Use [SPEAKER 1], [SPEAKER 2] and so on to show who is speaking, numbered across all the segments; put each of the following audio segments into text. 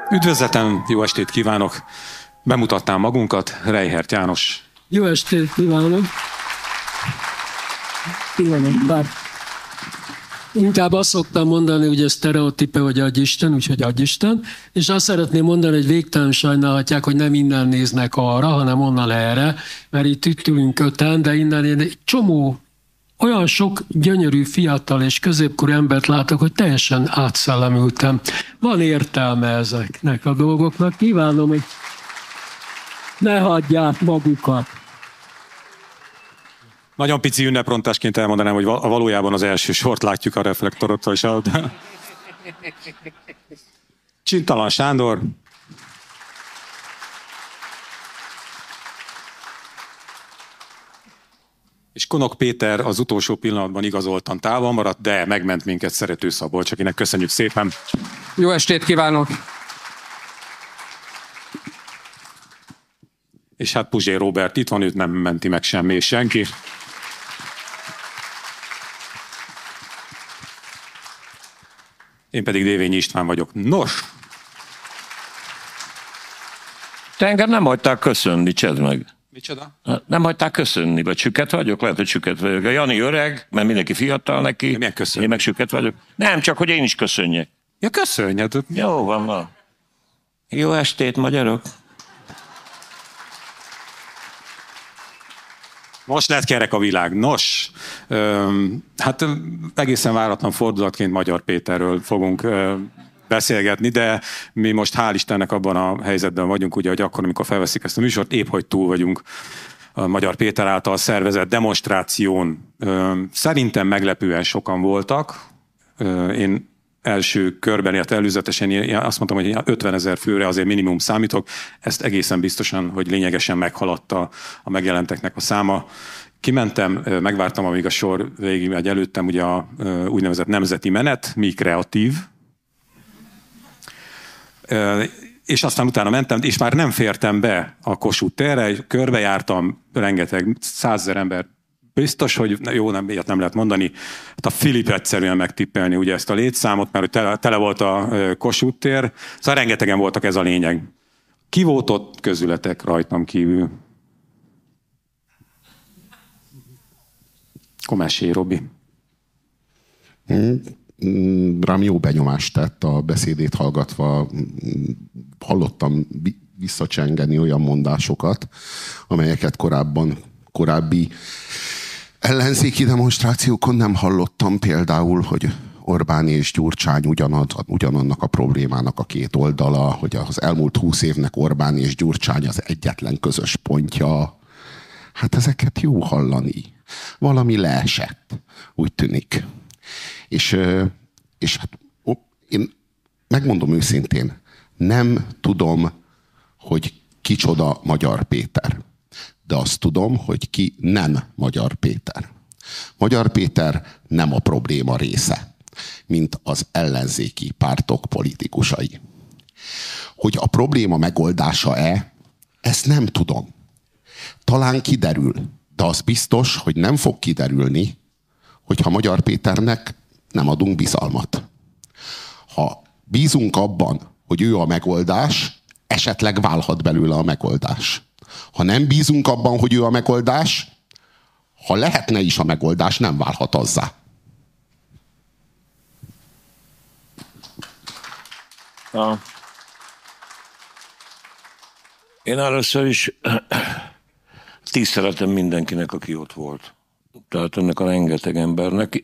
[SPEAKER 1] Üdvözletem, jó estét kívánok! Bemutatnám magunkat, Reichert János.
[SPEAKER 2] Jó estét kívánok! Bár inkább azt szoktam mondani, hogy ez sztereotípe, hogy agyisten, úgyhogy agyisten, és azt szeretném mondani, hogy végtelen sajnálhatják, hogy nem innen néznek arra, hanem onnan erre, mert itt ülünk öten, de innen én egy csomó olyan sok gyönyörű, fiatal és középkorú embert látok, hogy teljesen átszellemültem. Van értelme ezeknek a dolgoknak. Kívánom, hogy ne hagyják magukat.
[SPEAKER 1] Nagyon pici ünneprontásként elmondanám, hogy valójában az első sort látjuk a reflektorot. Csintalan Sándor. És Konok Péter az utolsó pillanatban igazoltan távol maradt, de megment minket Szerető Szabolcs, akinek köszönjük szépen.
[SPEAKER 3] Jó estét kívánok!
[SPEAKER 1] És hát Puzsé Róbert itt van, őt nem menti meg semmi és senki. Én pedig Dévényi István vagyok. Nos!
[SPEAKER 4] Te engem nem hagyták köszönni, csedd meg.
[SPEAKER 1] Micsoda?
[SPEAKER 4] Nem hagyták köszönni, vagy süket vagyok? Lehet, hogy süket vagyok. A Jani öreg, mert mindenki fiatal neki.
[SPEAKER 1] Milyen köszönni?
[SPEAKER 4] Én meg süket vagyok. Nem, csak hogy én is köszönjek.
[SPEAKER 1] Ja, köszönjed.
[SPEAKER 4] Jó van. Jó estét, magyarok.
[SPEAKER 1] Most lett kerek a világ. Nos, hát egészen váratlan fordulatként Magyar Péterről fogunk beszélgetni, de mi most hál' Istennek abban a helyzetben vagyunk, ugye, hogy akkor, amikor felveszik ezt a műsort, épp hogy túl vagyunk a Magyar Péter által szervezett demonstráción. Szerintem meglepően sokan voltak. Én első körben, illetve előzetesen én azt mondtam, hogy 50 000 főre azért minimum számítok. Ezt egészen biztosan, hogy lényegesen meghaladta a megjelenteknek a száma. Kimentem, megvártam, amíg a sor végigmegy előttem, ugye a úgynevezett nemzeti menet, mi kreatív. És aztán utána mentem, és már nem fértem be a Kossuth térre, körbejártam, rengeteg, 100 000 ember. Biztos, hogy jó, ilyet nem lehet mondani. Hát a Filip egyszerűen megtippelni ugye ezt a létszámot, mert tele volt a Kossuth tér. Szóval rengetegen voltak, ez a lényeg. Ki volt ott közületek rajtam kívül? Komessé, Robi.
[SPEAKER 5] Rám jó benyomást tett a beszédét hallgatva. Hallottam visszacsengeni olyan mondásokat, amelyeket korábbi ellenzéki demonstrációkon nem hallottam, például, hogy Orbán és Gyurcsány ugyanannak a problémának a két oldala, hogy az elmúlt 20 évnek Orbán és Gyurcsány az egyetlen közös pontja. Hát ezeket jó hallani. Valami leesett, úgy tűnik. És hát én megmondom őszintén, nem tudom, hogy kicsoda Magyar Péter. De azt tudom, hogy ki nem Magyar Péter. Magyar Péter nem a probléma része, mint az ellenzéki pártok politikusai. Hogy a probléma megoldása-e, ezt nem tudom. Talán kiderül, de az biztos, hogy nem fog kiderülni, hogyha Magyar Péternek nem adunk bizalmat. Ha bízunk abban, hogy ő a megoldás, esetleg válhat belőle a megoldás. Ha nem bízunk abban, hogy ő a megoldás, ha lehetne is a megoldás, nem válhat azzá.
[SPEAKER 4] Én először is tiszteletem mindenkinek, aki ott volt. Tehát ennek a rengeteg embernek.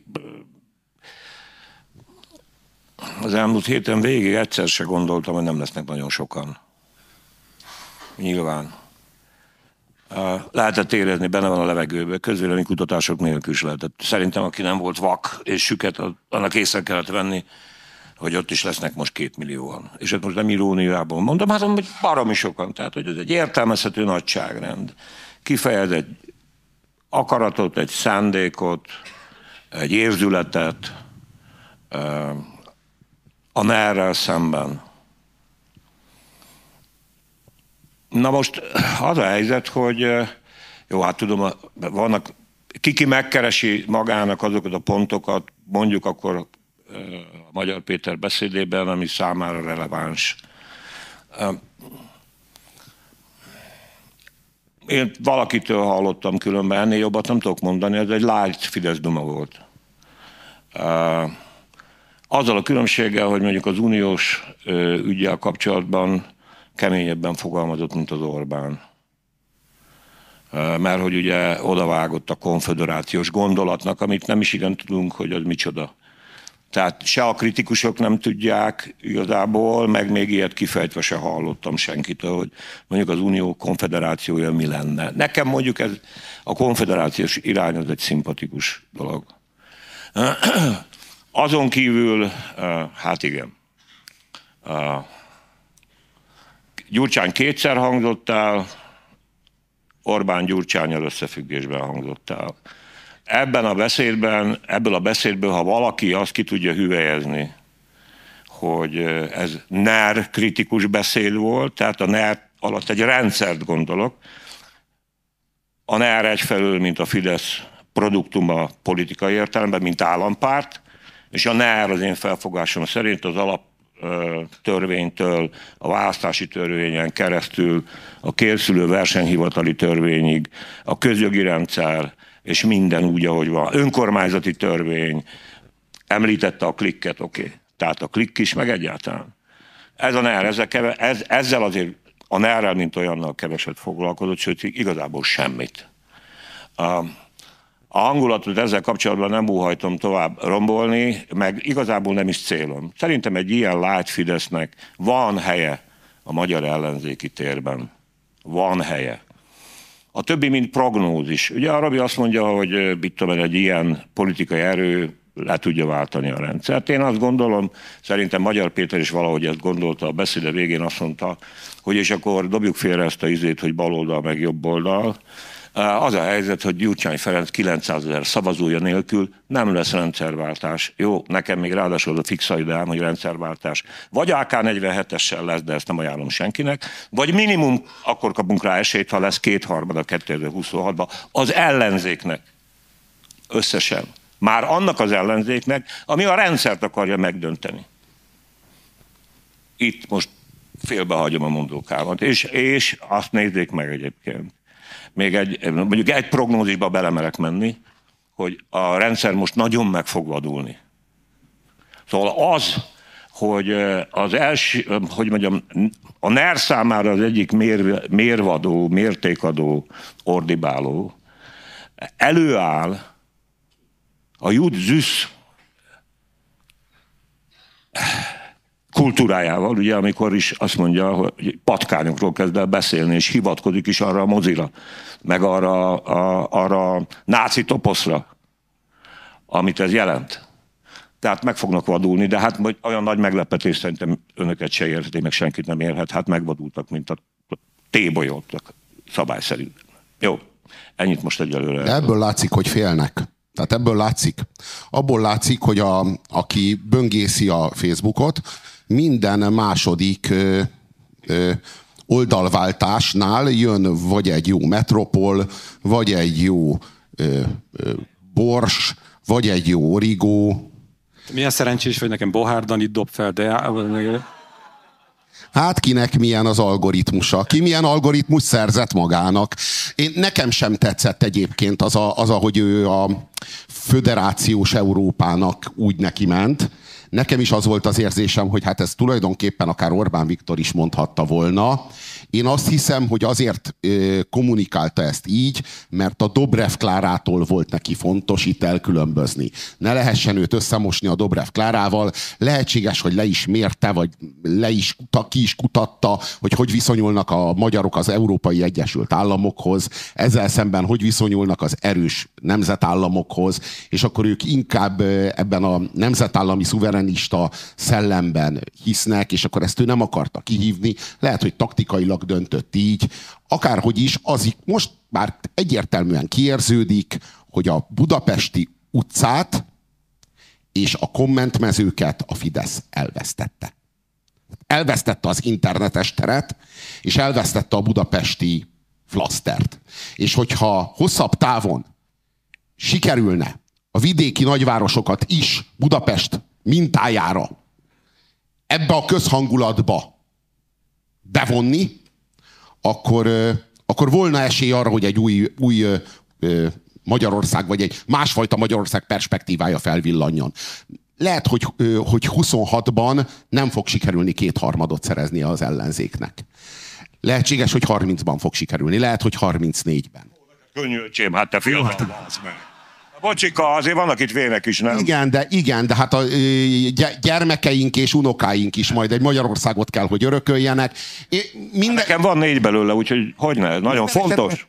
[SPEAKER 4] Az elmúlt héten végig egyszer se gondoltam, hogy nem lesznek nagyon sokan. Nyilván. Lehetett érezni, benne van a levegőben, közvéleménykutatások nélkül is lehetett. Szerintem, aki nem volt vak és süket, annak észre kellett venni, hogy ott is lesznek most 2 millióan. És ezt most nem iróniából mondom, hát hogy baromi sokan. Tehát, hogy ez egy értelmezhető nagyságrend. Kifejez egy akaratot, egy szándékot, egy érzületet a NER-rel szemben. Na most az a helyzet, hogy jó, hát tudom, vannak, ki megkeresi magának azokat a pontokat, mondjuk akkor a Magyar Péter beszédében, ami számára releváns. Én valakitől hallottam különben, ennél jobbat nem tudok mondani, ez egy light Fidesz duma volt. Azzal a különbséggel, hogy mondjuk az uniós üggyel kapcsolatban keményebben fogalmazott, mint az Orbán. Mert hogy ugye odavágott a konföderációs gondolatnak, amit nem is igen tudunk, hogy az micsoda. Tehát se a kritikusok nem tudják igazából, meg még ilyet kifejtve se hallottam senkitől, hogy mondjuk az unió konfederációja mi lenne. Nekem mondjuk ez a konfederációs irány az egy szimpatikus dolog. Azon kívül, hát igen, Gyurcsány kétszer hangzott el, Orbán Gyurcsánnyal összefüggésben hangzott el. Ebből a beszédből, ha valaki azt ki tudja hüvelyezni, hogy ez NER kritikus beszéd volt, tehát a NER alatt egy rendszert gondolok, a NER egyfelől, mint a Fidesz produktuma politikai értelemben, mint állampárt, és a NER az én felfogásom szerint az alaptörvénytől, a választási törvényen keresztül, a készülő versenyhivatali törvényig, a közjogi rendszer, és minden úgy, ahogy van. Önkormányzati törvény, említette a klikket, oké. Tehát a klikk is, meg egyáltalán. Ez a NER, ezzel azért a NER-rel, mint olyannal keveset foglalkozott, sőt, igazából semmit. A hangulatot ezzel kapcsolatban nem óhajtom tovább rombolni, meg igazából nem is célom. Szerintem egy ilyen light Fidesznek van helye a magyar ellenzéki térben. Van helye. A többi, mint prognózis. Ugye a Robi azt mondja, hogy egy ilyen politikai erő le tudja váltani a rendszert. Én azt gondolom, szerintem Magyar Péter is valahogy ezt gondolta, a beszéde végén azt mondta, hogy és akkor dobjuk félre ezt a izét, hogy baloldal meg jobboldal. Az a helyzet, hogy Gyurcsány Ferenc 900 000 szavazója nélkül nem lesz rendszerváltás. Jó, nekem még ráadásul a fixa ideám, hogy rendszerváltás. Vagy AK-47-essel lesz, de ezt nem ajánlom senkinek, vagy minimum akkor kapunk rá esélyt, ha lesz 2/3 2026-ban az ellenzéknek összesen. Már annak az ellenzéknek, ami a rendszert akarja megdönteni. Itt most félbehagyom a mondókámat. És azt nézzék meg egyébként. Mondjuk egy prognózisba belemerek menni, hogy a rendszer most nagyon meg fog vadulni. Szóval az, hogy az első, hogy mondjam, a NER számára az egyik mérvadó, mértékadó, ordibáló, előáll a Jud-Züsz kultúrájával, ugye, amikor is azt mondja, hogy patkányokról kezd el beszélni, és hivatkozik is arra a mozira, meg arra a náci toposzra, amit ez jelent. Tehát meg fognak vadulni, de hát olyan nagy meglepetés szerintem önöket se érti, meg senkit nem érhet, hát megvadultak, mint a tébolyoltak szabály szerint. Jó, ennyit most egyelőre.
[SPEAKER 5] De ebből látszik, hogy félnek. Tehát ebből látszik. Abból látszik, hogy aki böngészi a Facebookot, minden második oldalváltásnál jön vagy egy jó Metropol, vagy egy jó Bors, vagy egy jó Origo.
[SPEAKER 1] Milyen szerencsés, hogy nekem Bohár Danit dob fel, de...
[SPEAKER 5] Hát kinek milyen az algoritmusa? Ki milyen algoritmus szerzett magának? Nekem sem tetszett egyébként az, ahogy ő a föderációs Európának úgy neki ment. Nekem is az volt az érzésem, hogy hát ez tulajdonképpen akár Orbán Viktor is mondhatta volna. Én azt hiszem, hogy azért kommunikálta ezt így, mert a Dobrev Klárától volt neki fontos itt elkülönbözni. Ne lehessen őt összemosni a Dobrev Klárával. Lehetséges, hogy le is mérte, vagy ki is kutatta, hogy viszonyulnak a magyarok az Európai Egyesült Államokhoz, ezzel szemben hogy viszonyulnak az erős nemzetállamokhoz, és akkor ők inkább ebben a nemzetállami szuverenista szellemben hisznek, és akkor ezt ő nem akarta kihívni. Lehet, hogy taktikailag döntött így. Akárhogy is, az most már egyértelműen kiérződik, hogy a budapesti utcát és a kommentmezőket a Fidesz elvesztette. Elvesztette az internetes teret, és elvesztette a budapesti flasztert. És hogyha hosszabb távon sikerülne a vidéki nagyvárosokat is Budapest mintájára ebbe a közhangulatba bevonni, akkor volna esély arra, hogy egy új Magyarország, vagy egy másfajta Magyarország perspektívája felvillanjon. Lehet, hogy 26-ban nem fog sikerülni 2/3 szereznie az ellenzéknek. Lehetséges, hogy 30-ban fog sikerülni, lehet, hogy 34-ben.
[SPEAKER 4] Könnyű, öcsém, hát te fiatal válsz meg. Bocsika, azért vannak itt vének is, nem?
[SPEAKER 5] Igen, de hát a gyermekeink és unokáink is majd egy Magyarországot kell, hogy örököljenek.
[SPEAKER 4] Nekem van 4 belőle, úgyhogy hogyne, nagyon fontos.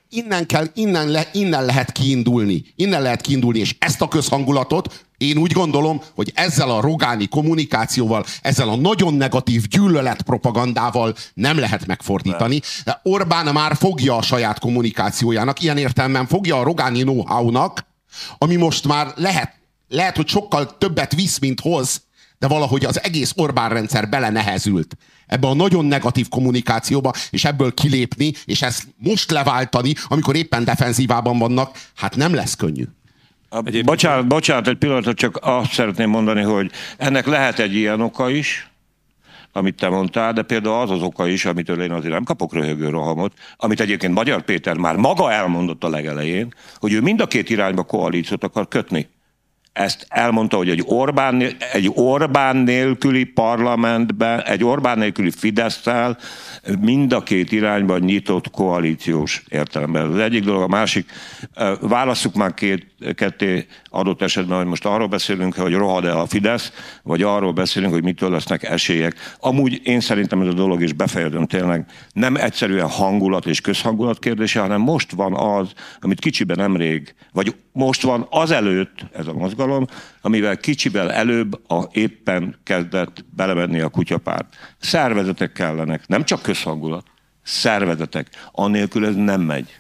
[SPEAKER 5] Innen lehet kiindulni. Innen lehet kiindulni, és ezt a közhangulatot én úgy gondolom, hogy ezzel a rogáni kommunikációval, ezzel a nagyon negatív gyűlöletpropagandával nem lehet megfordítani. De Orbán már fogja a saját kommunikációjának, ilyen értelemben fogja a rogáni know-how-nak, ami most már lehet, hogy sokkal többet visz, mint hoz, de valahogy az egész Orbán rendszer belenehezült ebbe a nagyon negatív kommunikációba, és ebből kilépni, és ezt most leváltani, amikor éppen defenzívában vannak, hát nem lesz könnyű.
[SPEAKER 4] Bocsánat, egy pillanatot, csak azt szeretném mondani, hogy ennek lehet egy ilyen oka is, amit te mondtál, de például az az oka is, amitől én azért nem kapok röhögő rohamot, amit egyébként Magyar Péter már maga elmondott a legelején, hogy ő mind a két irányba koalíciót akar kötni. Ezt elmondta, hogy egy Orbán nélküli parlamentben, egy Orbán nélküli Fidesz-tel mind a két irányban nyitott koalíciós értelemben. Az egyik dolog, a másik, válasszuk már ketté adott esetben, hogy most arról beszélünk, hogy rohad-e a Fidesz, vagy arról beszélünk, hogy mitől lesznek esélyek. Amúgy én szerintem ez a dolog is befejezem tényleg, nem egyszerűen hangulat és közhangulat kérdése, hanem most van az, amit kicsiben nemrég, vagy most van azelőtt ez a mozgalom, amivel kicsivel előbb éppen kezdett belemenni a kutyapárt. Szervezetek kellenek, nem csak közhangulat, szervezetek. Annélkül ez nem megy.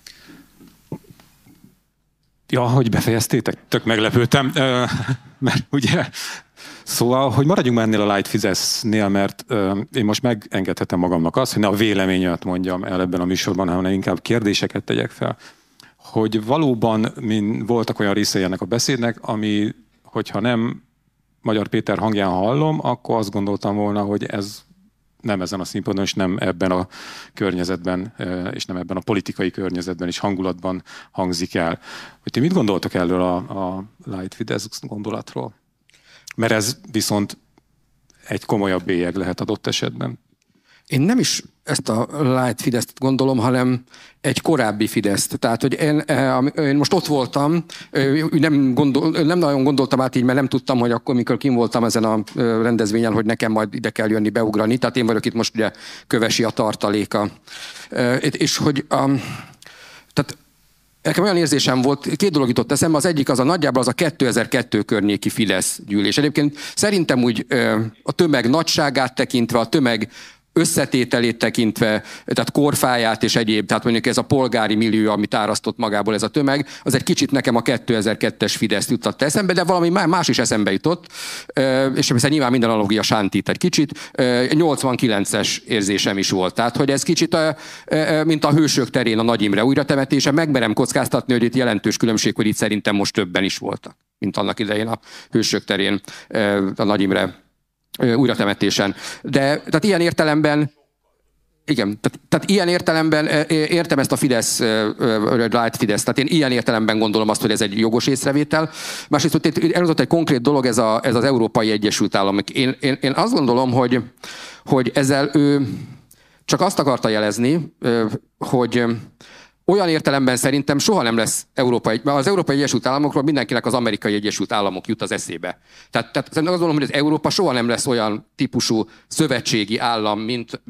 [SPEAKER 1] Ja, hogy befejeztétek, tök meglepődtem, mert ugye, szóval, hogy maradjunk már ennél a Light Fidesznél, mert én most megengedhetem magamnak azt, hogy ne a véleményemet mondjam el ebben a műsorban, hanem inkább kérdéseket tegyek fel, hogy valóban voltak olyan részei ennek a beszédnek, ami, hogyha nem Magyar Péter hangján hallom, akkor azt gondoltam volna, hogy ez nem ezen a színpadon, és nem ebben a környezetben, és nem ebben a politikai környezetben és hangulatban hangzik el. Hogy ti mit gondoltok erről a Light Fidesz gondolatról? Mert ez viszont egy komolyabb bélyeg lehet adott esetben.
[SPEAKER 3] Én nem is ezt a Light Fideszt gondolom, hanem egy korábbi Fideszt. Tehát, hogy én most ott voltam, nem nagyon gondoltam át így, mert nem tudtam, hogy akkor, mikor kim voltam ezen a rendezvényen, hogy nekem majd ide kell jönni, beugrani. Tehát én vagyok itt most ugye Kövesi a tartaléka. És hogy tehát nekem olyan érzésem volt, 2 dolog jutott eszembe, az egyik az nagyjából az a 2002 környéki Fidesz gyűlés. Egyébként szerintem úgy a tömeg nagyságát tekintve, a tömeg összetételét tekintve, tehát korfáját és egyéb, tehát mondjuk ez a polgári millió, amit árasztott magából ez a tömeg, az egy kicsit nekem a 2002-es Fideszt juttatta eszembe, de valami más is eszembe jutott, és persze nyilván minden analogia sántít egy kicsit, 89-es érzésem is volt. Tehát, hogy ez kicsit, mint a Hősök terén a Nagy Imre újratemetése, megmerem kockáztatni, hogy itt jelentős különbség, hogy itt szerintem most többen is voltak, mint annak idején a Hősök terén a Nagy Imre újratemetésen. De tehát ilyen értelemben igen, tehát ilyen értelemben értem ezt a Fidesz, Light Fidesz, tehát én ilyen értelemben gondolom azt, hogy ez egy jogos észrevétel. Másrészt elhozott egy konkrét dolog, ez az Európai Egyesült Államok. Én azt gondolom, hogy ezzel ő csak azt akarta jelezni, hogy olyan értelemben szerintem soha nem lesz az Európai Egyesült Államokról mindenkinek az Amerikai Egyesült Államok jut az eszébe. Tehát azt gondolom, hogy az Európa soha nem lesz olyan típusú szövetségi állam,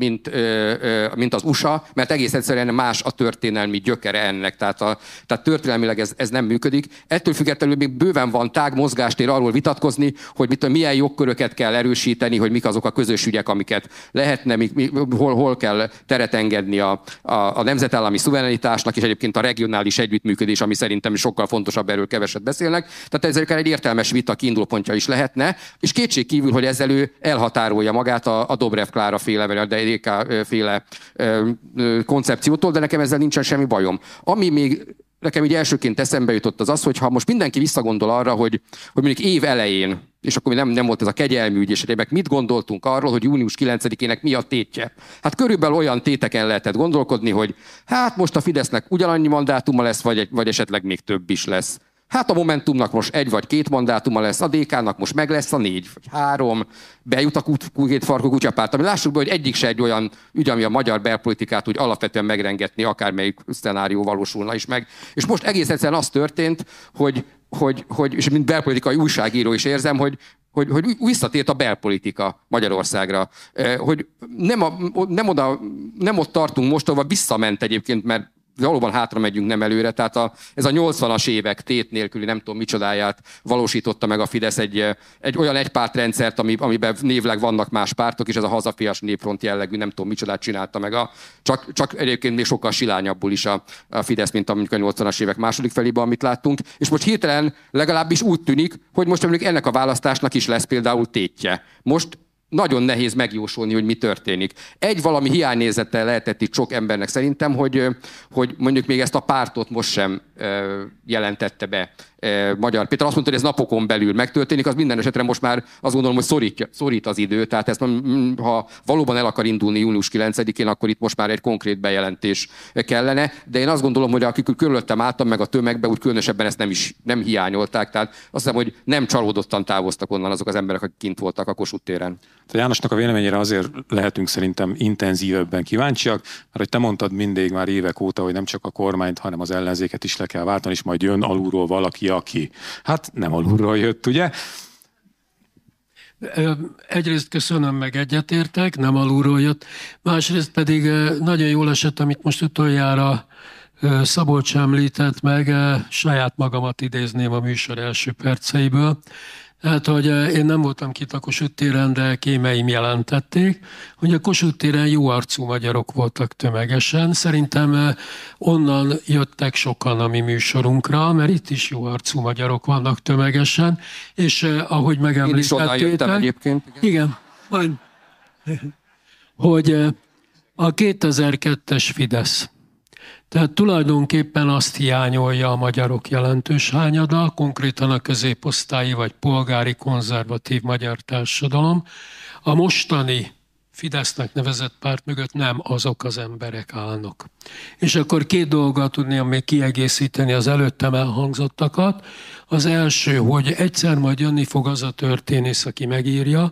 [SPEAKER 3] mint az USA, mert egész egyszerűen más a történelmi gyökere ennek. Tehát történelmileg ez nem működik. Ettől függetlenül még bőven van tág mozgástér arról vitatkozni, hogy milyen jogköröket kell erősíteni, hogy mik azok a közös ügyek, amiket lehetne, hol kell teret engedni a nemzetállami szuverenitás, és egyébként a regionális együttműködés, ami szerintem sokkal fontosabb, erről keveset beszélnek. Tehát ezzel egy értelmes vita kiindulópontja is lehetne, és kétség kívül, hogy ezzel ő elhatárolja magát a Dobrev Klára féle, vagy a DK féle koncepciótól, de nekem ezzel nincsen semmi bajom. Ami még nekem így elsőként eszembe jutott az, hogy ha most mindenki visszagondol arra, hogy mondjuk év elején, és akkor nem volt ez a kegyelmi ügy, és mit gondoltunk arról, hogy június 9-ének mi a tétje. Hát körülbelül olyan téteken lehetett gondolkodni, hogy hát most a Fidesznek ugyanannyi mandátuma lesz, vagy esetleg még több is lesz. Hát a Momentumnak most 1 vagy 2 mandátuma lesz, a DK-nak most meg lesz a 4 vagy 3, bejut a két farkú kutyapárt, ami lássuk be, hogy egyik se egy olyan ügy, ami a magyar belpolitikát úgy alapvetően megrengetni, akármelyik szcenárió valósulna is meg. És most egész egyszerűen az történt, hogy és mint belpolitikai újságíró is érzem, hogy visszatért a belpolitika Magyarországra. Hogy nem ott tartunk most, ahol visszament egyébként, mert valóban hátra megyünk, nem előre. Tehát ez a 80-as évek tét nélküli nem tudom micsodáját valósította meg a Fidesz egy olyan egypártrendszert, amiben névleg vannak más pártok, és ez a hazafias népfront jellegű nem tudom micsodát csinálta meg. Csak egyébként még sokkal silányabbul is a Fidesz, mint mondjuk a 80-as évek második felében, amit láttunk. És most hirtelen legalábbis úgy tűnik, hogy most mondjuk ennek a választásnak is lesz például tétje. Most nagyon nehéz megjósolni, hogy mi történik. Valami hiányérzettel lehetett itt sok embernek szerintem, hogy mondjuk még ezt a pártot most sem jelentette be Magyar Péter. Azt mondta, hogy ez napokon belül megtörténik, az minden esetre most már azt gondolom, hogy szorít az idő. Tehát ezt, ha valóban el akar indulni június 9-én, akkor itt most már egy konkrét bejelentés kellene. De én azt gondolom, hogy akik körülöttem álltam meg a tömegbe, úgy különösebben ezt nem hiányolták. Tehát azt hiszem, hogy nem csalódottan távoztak onnan azok az emberek, akik kint voltak a Kossuth téren.
[SPEAKER 1] A Jánosnak a véleményére azért lehetünk szerintem intenzívebben kíváncsiak, mert hogy te mondtad mindig már évek óta, hogy nem csak a kormányt, hanem az ellenzéket is le kell váltani, és majd jön alulról valaki, aki. Hát nem alulról jött, ugye?
[SPEAKER 2] Egyrészt köszönöm, meg egyetértek, nem alulról jött. Másrészt pedig nagyon jól esett, amit most utoljára Szabolcs említett meg, saját magamat idézném a műsor első perceiből. Hát, hogy én nem voltam kint a Kossuth téren, de kémeim jelentették, hogy a Kossuth téren jó arcú magyarok voltak tömegesen. Szerintem onnan jöttek sokan a mi műsorunkra, mert itt is jó arcú magyarok vannak tömegesen, és ahogy megemlítettétek...
[SPEAKER 3] egyébként.
[SPEAKER 2] Igen, majd, hogy a 2002-es Fidesz. Tehát tulajdonképpen azt hiányolja a magyarok jelentős hányada, konkrétan a középosztályi vagy polgári konzervatív magyar társadalom. A mostani Fidesznek nevezett párt mögött nem azok az emberek állnak. És akkor 2 dolgot tudném még kiegészíteni az előttem elhangzottakat. Az első, hogy egyszer majd jönni fog az a történész, aki megírja,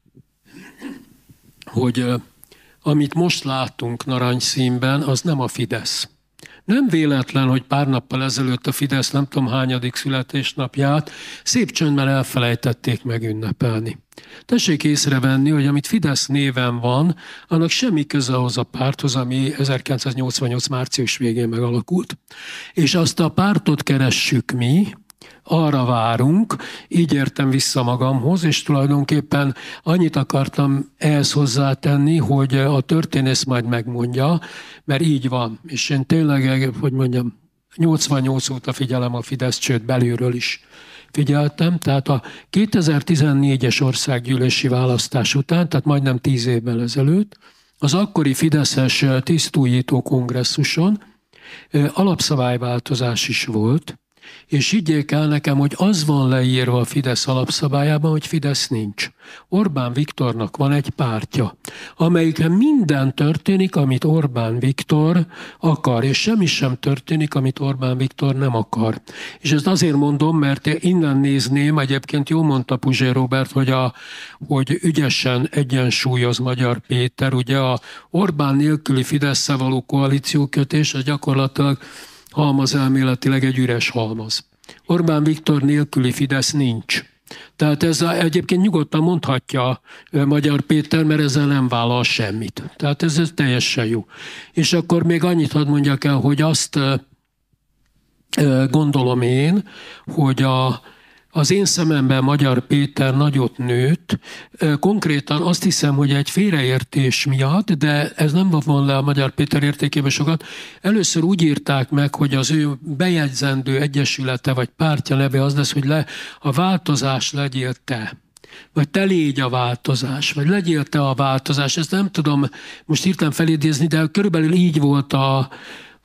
[SPEAKER 2] hogy amit most látunk narancsszínben, az nem a Fidesz. Nem véletlen, hogy pár nappal ezelőtt a Fidesz nem tudom hányadik születésnapját szép csöndben elfelejtették megünnepelni. Tessék észrevenni, hogy amit Fidesz néven van, annak semmi köze ahhoz a párthoz, ami 1988. március végén megalakult. És azt a pártot keressük mi, arra várunk, így értem vissza magamhoz, és tulajdonképpen annyit akartam ehhez hozzátenni, hogy a történész majd megmondja, mert így van. És én tényleg, hogy mondjam, 88 óta figyelem a Fidesz, sőt belülről is figyeltem. Tehát a 2014-es országgyűlési választás után, tehát majdnem 10 évvel ezelőtt, az akkori fideszes tisztújító kongresszuson alapszabályváltozás is volt, és higgyék el nekem, hogy az van leírva a Fidesz alapszabályában, hogy Fidesz nincs. Orbán Viktornak van egy pártja, amelyikben minden történik, amit Orbán Viktor akar, és semmi sem történik, amit Orbán Viktor nem akar. És ezt azért mondom, mert innen nézném, egyébként jól mondta Puzsér Róbert, hogy ügyesen egyensúlyoz Magyar Péter, ugye a Orbán nélküli Fidesz-szel való koalíciókötés, az gyakorlatilag halmazelméletileg egy üres halmaz. Orbán Viktor nélküli Fidesz nincs. Tehát ez egyébként nyugodtan mondhatja Magyar Péter, mert ezzel nem vállal semmit. Tehát ez teljesen jó. És akkor még annyit hadd mondjak el, hogy azt gondolom én, hogy az én szememben Magyar Péter nagyot nőtt. Konkrétan azt hiszem, hogy egy félreértés miatt, de ez nem van le a Magyar Péter értékében sokat. Először úgy írták meg, hogy az ő bejegyzendő egyesülete vagy pártja neve az lesz, hogy a változás legyél te. Vagy te légy a változás, vagy legyél te a változás. Ezt nem tudom most hirtelen felidézni, de körülbelül így volt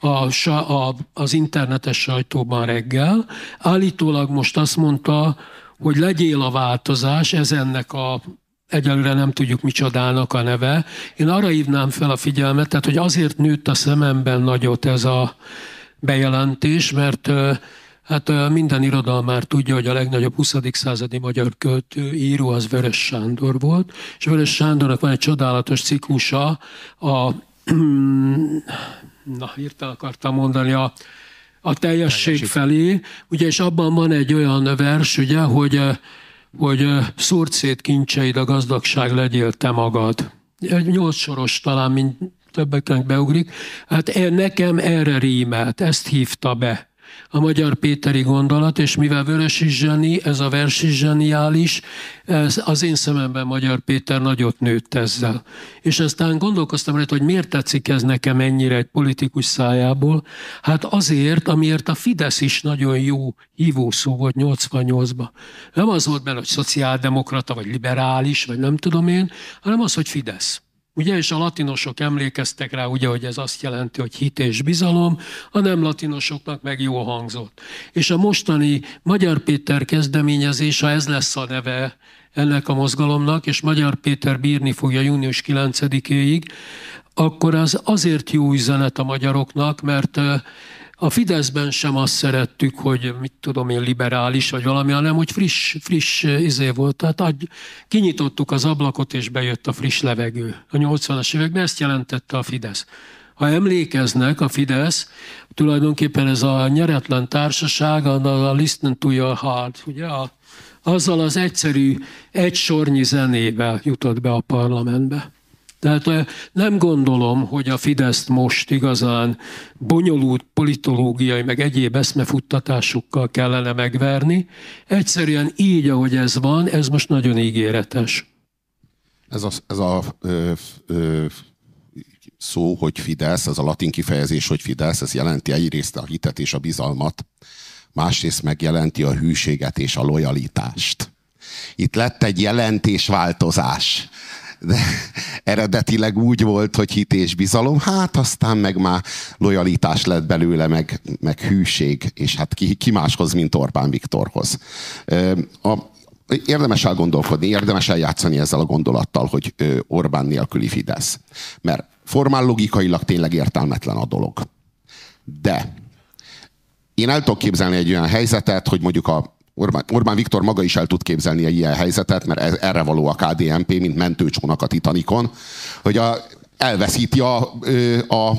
[SPEAKER 2] az internetes sajtóban reggel. Állítólag most azt mondta, hogy legyél a változás, ez ennek egyelőre nem tudjuk micsodának a neve. Én arra hívnám fel a figyelmet, tehát hogy azért nőtt a szememben nagyot ez a bejelentés, mert hát minden irodalmár tudja, hogy a legnagyobb 20. századi magyar költő, író az Vörös Sándor volt, és Vörös Sándornak van egy csodálatos ciklusa, hirtelen akartam mondani, a teljesség felé, ugye, és abban van egy olyan vers, ugye, hogy szúrt szét kincseid, a gazdagság legyél te magad. Egy 8 soros talán, mint többeknek beugrik. Hát nekem erre rímelt, ezt hívta be a Magyar Péteri gondolat, és mivel Vörös is zseni, ez a vers is zseniális, az én szememben Magyar Péter nagyot nőtt ezzel. És aztán gondolkoztam rá, hogy miért tetszik ez nekem ennyire egy politikus szájából. Hát azért, amiért a Fidesz is nagyon jó hívószó volt 88-ban. Nem az volt benne, hogy szociáldemokrata, vagy liberális, vagy nem tudom én, hanem az, hogy Fidesz. Ugye, és a latinosok emlékeztek rá, ugye, hogy ez azt jelenti, hogy hit és bizalom, a nem latinosoknak meg jól hangzott. És a mostani Magyar Péter kezdeményezés, ha ez lesz a neve ennek a mozgalomnak, és Magyar Péter bírni fogja június 9-éig, akkor az azért jó üzenet a magyaroknak, mert a Fideszben sem azt szerettük, hogy mit tudom én, liberális vagy valami, hanem hogy friss volt. Tehát kinyitottuk az ablakot, és bejött a friss levegő. A 80-as években ezt jelentette a Fidesz. Ha emlékeznek, a Fidesz tulajdonképpen ez a nyeretlen társaság, a Listen to Your Heart, ugye, azzal az egyszerű, egysornyi zenével jutott be a parlamentbe. Tehát nem gondolom, hogy a Fideszt most igazán bonyolult politológiai, meg egyéb eszmefuttatásokkal kellene megverni. Egyszerűen így, ahogy ez van, ez most nagyon ígéretes.
[SPEAKER 5] Ez a szó, hogy Fidesz, ez a latin kifejezés, hogy Fidesz, ez jelenti egyrészt a hitet és a bizalmat, másrészt megjelenti a hűséget és a lojalitást. Itt lett egy jelentésváltozás. De eredetileg úgy volt, hogy hit és bizalom, hát aztán meg már lojalitás lett belőle, meg hűség, és hát ki máshoz, mint Orbán Viktorhoz. Érdemes elgondolkodni, érdemes eljátszani ezzel a gondolattal, hogy Orbán nélküli Fidesz. Mert formál logikailag tényleg értelmetlen a dolog. De én el tudok képzelni egy olyan helyzetet, hogy mondjuk Orbán Viktor maga is el tud képzelni egy ilyen helyzetet, mert erre való a KDNP, mint mentőcsónak a Titanicon, hogy elveszíti a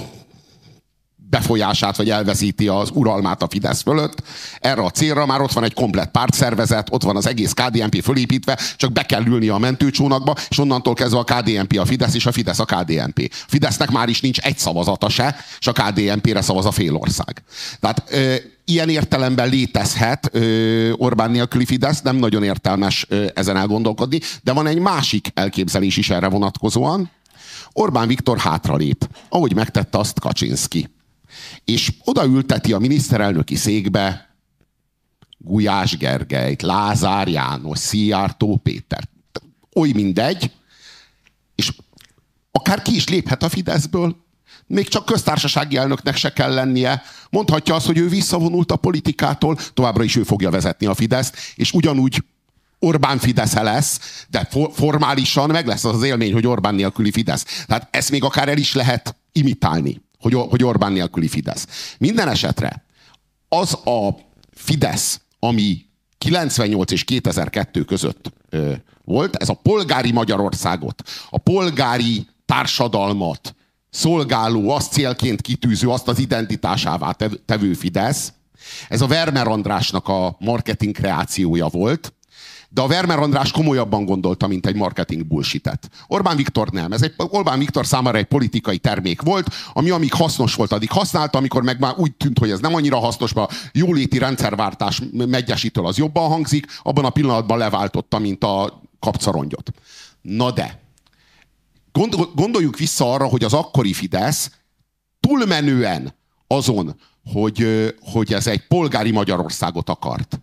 [SPEAKER 5] befolyását, vagy elveszíti az uralmát a Fidesz fölött. Erre a célra már ott van egy komplett pártszervezet, ott van az egész KDNP fölépítve, csak be kell ülni a mentőcsónakba, és onnantól kezdve a KDNP a Fidesz, és a Fidesz a KDNP. A Fidesznek már is nincs egy szavazata se, és a KDNP-re szavaz a fél ország. Tehát ilyen értelemben létezhet Orbán nélküli Fidesz, nem nagyon értelmes ezen elgondolkodni, de van egy másik elképzelés is erre vonatkozóan. Orbán Viktor hátralép, ahogy megtette azt Kaczynszki. És odaülteti a miniszterelnöki székbe Gulyás Gergelyt, Lázár János, Szijjártó Pétert. Oly mindegy, és akár ki is léphet a Fideszből. Még csak köztársasági elnöknek se kell lennie. Mondhatja azt, hogy ő visszavonult a politikától, továbbra is ő fogja vezetni a Fideszt, és ugyanúgy Orbán Fidesze lesz, de formálisan meg lesz az élmény, hogy Orbán nélküli Fidesz. Tehát ezt még akár el is lehet imitálni, hogy Orbán nélküli Fidesz. Minden esetre az a Fidesz, ami 98 és 2002 között volt, ez a polgári Magyarországot, a polgári társadalmat szolgáló, azt célként kitűző, azt az identitásává tevő Fidesz, ez a Vermer Andrásnak a marketing kreációja volt, de a Vermer András komolyabban gondolta, mint egy marketing bullshit-et. Orbán Viktor nem. Orbán Viktor számára egy politikai termék volt, ami amíg hasznos volt, addig használta, amikor meg már úgy tűnt, hogy ez nem annyira hasznos, mert a jóléti rendszerváltás Medgyesitől az jobban hangzik, abban a pillanatban leváltotta, mint a kapcarongyot. Na de, gondoljuk vissza arra, hogy az akkori Fidesz túlmenően azon, hogy ez egy polgári Magyarországot akart,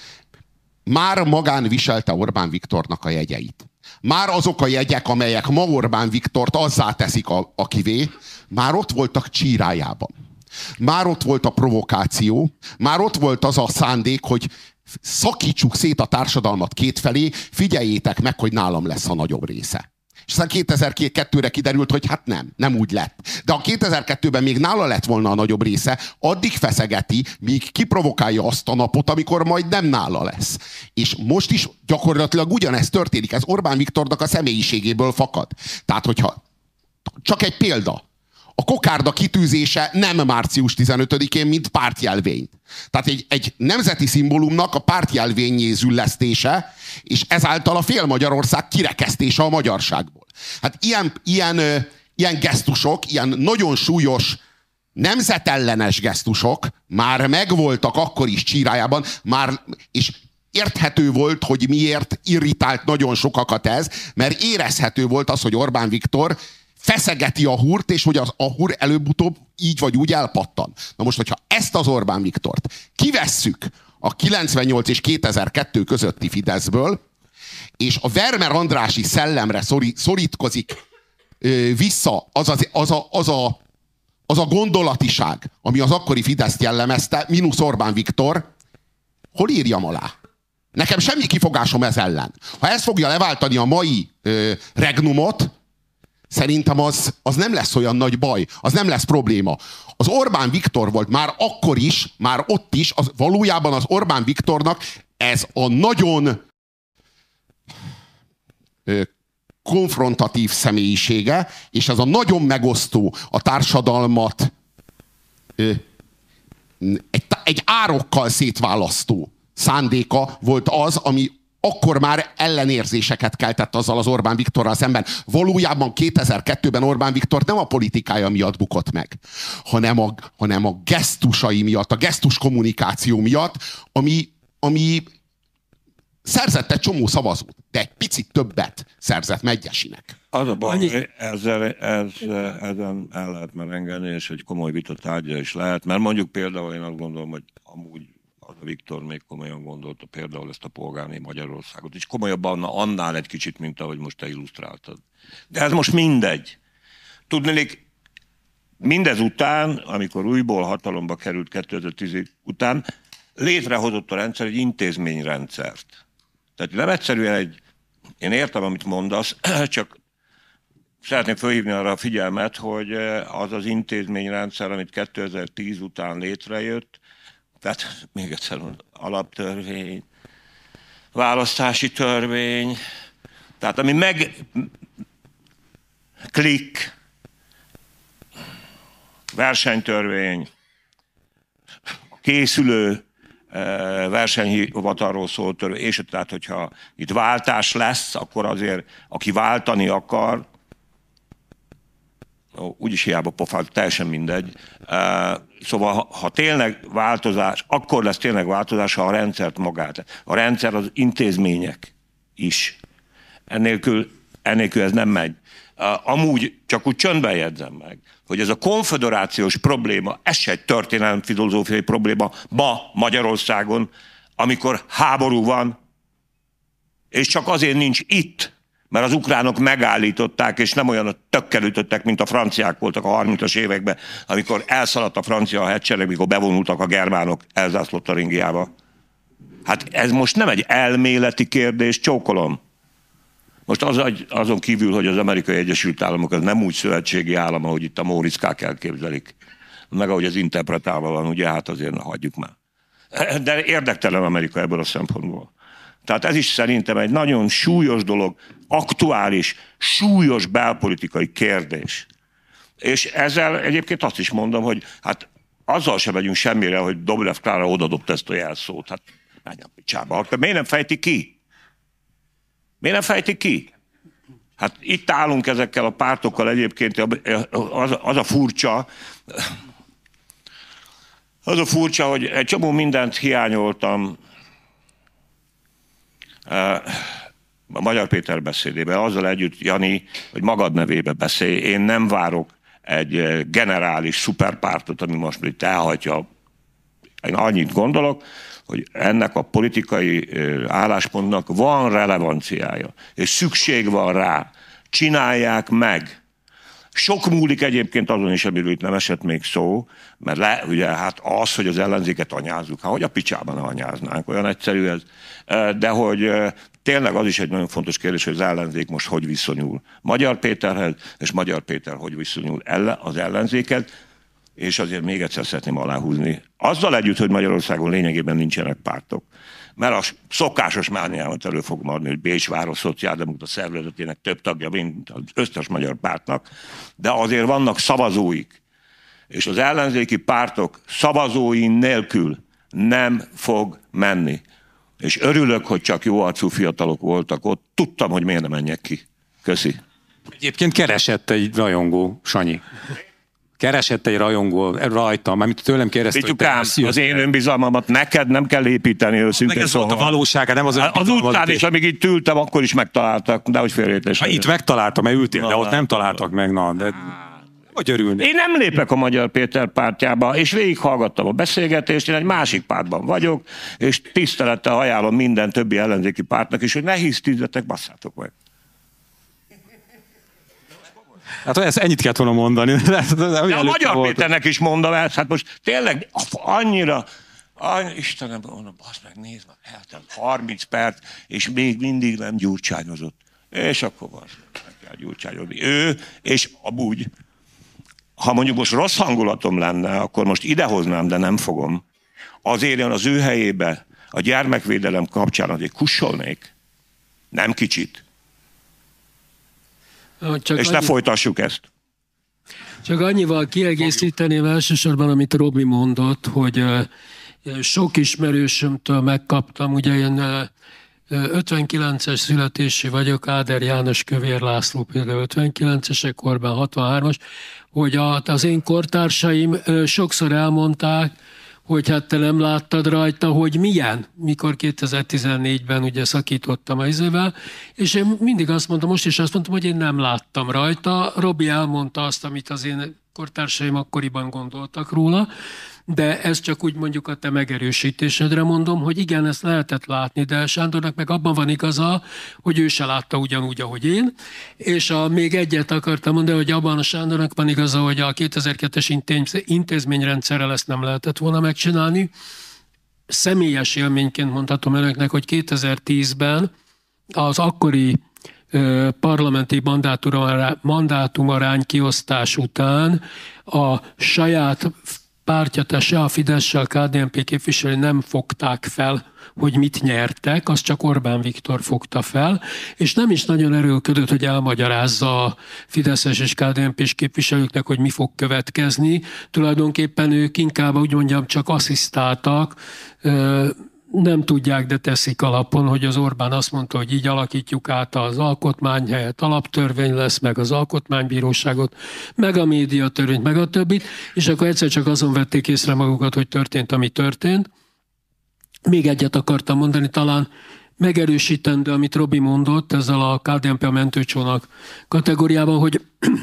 [SPEAKER 5] már magán viselte Orbán Viktornak a jegyeit. Már azok a jegyek, amelyek ma Orbán Viktort azzá teszik akivé, már ott voltak csírájában. Már ott volt a provokáció, már ott volt az a szándék, hogy szakítsuk szét a társadalmat kétfelé, figyeljétek meg, hogy nálam lesz a nagyobb része. És aztán 2002-re kiderült, hogy hát nem úgy lett. De a 2002-ben még nála lett volna a nagyobb része, addig feszegeti, míg kiprovokálja azt a napot, amikor majd nem nála lesz. És most is gyakorlatilag ugyanezt történik. Ez Orbán Viktornak a személyiségéből fakad. Tehát, hogyha csak egy példa. A kokárda kitűzése nem március 15-én, mint pártjelvény. Tehát egy nemzeti szimbólumnak a pártjelvényé züllesztése, és ezáltal a fél Magyarország kirekesztése a magyarságból. Hát ilyen gesztusok, ilyen nagyon súlyos, nemzetellenes gesztusok már megvoltak akkor is Csírájában, és érthető volt, hogy miért irritált nagyon sokakat ez, mert érezhető volt az, hogy Orbán Viktor feszegeti a húrt, és hogy a húr előbb-utóbb így vagy úgy elpattan. Na most, hogyha ezt az Orbán Viktort kivesszük a 98 és 2002 közötti Fideszből, és a Vermer Andrássy szellemre szorítkozik vissza az a gondolatiság, ami az akkori Fideszt jellemezte, mínusz Orbán Viktor, hol írjam alá? Nekem semmi kifogásom ez ellen. Ha ez fogja leváltani a mai regnumot, szerintem az nem lesz olyan nagy baj, az nem lesz probléma. Az Orbán Viktor volt már akkor is, már ott is, valójában az Orbán Viktornak ez a nagyon konfrontatív személyisége, és ez a nagyon megosztó, a társadalmat egy árokkal szétválasztó szándéka volt az, ami akkor már ellenérzéseket keltett azzal az Orbán Viktorral szemben. Valójában 2002-ben Orbán Viktor nem a politikája miatt bukott meg, hanem a gesztusai miatt, a gesztus kommunikáció miatt, ami szerzett egy csomó szavazót, de egy picit többet szerzett Medgyessy-nek.
[SPEAKER 4] Az a baj, ezen el lehet merengeni, és egy komoly vita tárgya is lehet, mert mondjuk például én azt gondolom, hogy amúgy az a Viktor még komolyan gondolta például ezt a polgárné Magyarországot, és komolyabban annál egy kicsit, mint ahogy most te illusztráltad. De ez most mindegy. Tudnélik, mindez után, amikor újból hatalomba került 2010 után, létrehozott a rendszer egy intézményrendszert. Tehát nem egyszerűen én értem, amit mondasz, csak szeretném felhívni arra a figyelmet, hogy az az intézményrendszer, amit 2010 után létrejött, tehát még egyszer alaptörvény, választási törvény, tehát ami klik, versenytörvény, készülő versenyhivatalról szóló törvény, és tehát, hogyha itt váltás lesz, akkor azért, aki váltani akar, úgyis hiába pofák, teljesen mindegy. Szóval, ha tényleg változás, akkor lesz tényleg változás, ha a rendszert magát. A rendszer az intézmények is. Ennélkül ez nem megy. Amúgy csak úgy csöndben jegyzem meg, hogy ez a konföderációs probléma, ez se egy történelmi filozófiai probléma ma Magyarországon, amikor háború van, és csak azért nincs itt, mert az ukránok megállították, és nem olyan tökkel ütöttek, mint a franciák voltak a 30-as években, amikor elszaladt a francia hadsereg, mikor bevonultak a germánok Elzász-Lotaringiába. Hát ez most nem egy elméleti kérdés, csókolom. Most azon kívül, hogy az Amerikai Egyesült Államok az nem úgy szövetségi állam, ahogy itt a móriczkák elképzelik, meg ahogy ez interpretálva van, ugye, hát azért hagyjuk már. De érdektelen Amerika ebből a szempontból. Tehát ez is szerintem egy nagyon súlyos dolog, aktuális, súlyos belpolitikai kérdés. És ezzel egyébként azt is mondom, hogy hát azzal sem megyünk semmire, hogy Dobrev Klára odadobta ezt a jelszót. Hát menjen picsába. Miért nem fejti ki? Miért nem fejti ki? Hát itt állunk ezekkel a pártokkal egyébként, az a furcsa, hogy egy csomó mindent hiányoltam a Magyar Péter beszédében, azzal együtt, Jani, hogy magad nevébe beszélj. Én nem várok egy generális szuperpártot, ami most itt elhagyja. Én annyit gondolok, hogy ennek a politikai álláspontnak van relevanciája, és szükség van rá. Csinálják meg. Sok múlik egyébként azon is, amiről itt nem esett még szó, mert ugye hát az, hogy az ellenzéket anyázzuk, hát hogy a picsában anyáznánk, olyan egyszerű ez. De hogy tényleg az is egy nagyon fontos kérdés, hogy az ellenzék most hogy viszonyul Magyar Péterhez, és Magyar Péter hogy viszonyul az ellenzékhez, és azért még egyszer szeretném aláhúzni. Azzal együtt, hogy Magyarországon lényegében nincsenek pártok, mert a szokásos mániámat elő fogom adni, hogy Bécs város szociáldemokrata szervezetének több tagja, mint az összes magyar pártnak, de azért vannak szavazóik, és az ellenzéki pártok szavazói nélkül nem fog menni. És örülök, hogy csak jó arcú fiatalok voltak ott. Tudtam, hogy miért nem menjek ki. Köszi.
[SPEAKER 1] Egyébként keresett egy rajongó, Sanyi. Keresett egy rajongó rajta, mármint tőlem kérdezte,
[SPEAKER 4] Pityukám, az én önbizalmamat neked nem kell építeni őszintén.
[SPEAKER 1] Meg ez volt a valóság, nem az
[SPEAKER 4] utcán is, amíg itt ültem, akkor is megtaláltak, de hogy félreértés.
[SPEAKER 1] Itt megtaláltam, mert ültél, de ott nem találtak meg, de hogy örülni.
[SPEAKER 4] Én nem lépek a Magyar Péter pártjába, és végighallgattam a beszélgetést, én egy másik pártban vagyok, és tisztelettel ajánlom minden többi ellenzéki pártnak is, hogy ne hisztizzetek, basszátok meg.
[SPEAKER 1] Hát ezt ennyit kellett volna mondani. De
[SPEAKER 4] a Magyar Péternek is mondom ezt, hát most tényleg annyira, Istenem, basz meg, nézd meg, eltelt 30 perc, és még mindig nem gyurcsányozott. És akkor meg kell gyurcsányozni. Ő, és amúgy, ha mondjuk most rossz hangulatom lenne, akkor most idehoznám, de nem fogom. Azért én az ő helyébe a gyermekvédelem kapcsán azért kussolnék. Nem kicsit. És ne folytassuk ezt.
[SPEAKER 2] Csak annyival kiegészíteném elsősorban, amit Robi mondott, hogy sok ismerősömtől megkaptam, ugye én 59-es születésű vagyok, Áder János, Kövér László például 59-esek, Orbán 63-as, hogy az én kortársaim sokszor elmondták, hogy hát te nem láttad rajta, hogy milyen, mikor 2014-ben ugye szakítottam az izével, és én mindig azt mondtam, most is azt mondtam, hogy én nem láttam rajta. Robi elmondta azt, amit az én kortársaim akkoriban gondoltak róla, de ez csak úgy mondjuk a te megerősítésedre mondom, hogy igen, ezt lehetett látni, de Sándornak meg abban van igaza, hogy ő se látta ugyanúgy, ahogy én, és még egyet akartam mondani, hogy abban a Sándornak van igaza, hogy a 2002-es intézményrendszerrel ezt nem lehetett volna megcsinálni. Személyes élményként mondhatom önöknek, hogy 2010-ben az akkori parlamenti mandátumarány kiosztás után a saját pártja, se a Fidesz, se a KDNP képviselői nem fogták fel, hogy mit nyertek, az csak Orbán Viktor fogta fel, és nem is nagyon erőlködött, hogy elmagyarázza a Fideszes és KDNP-s képviselőknek, hogy mi fog következni. Tulajdonképpen ők inkább, úgy mondjam, csak asszisztáltak, nem tudják, de teszik alapon, hogy az Orbán azt mondta, hogy így alakítjuk át az alkotmány helyett alaptörvény lesz, meg az alkotmánybíróságot, meg a médiatörvényt, meg a többit, és akkor egyszer csak azon vették észre magukat, hogy történt, ami történt. Még egyet akartam mondani, talán megerősítendő, amit Robi mondott, ezzel a KDNP a mentőcsónak kategóriában, hogy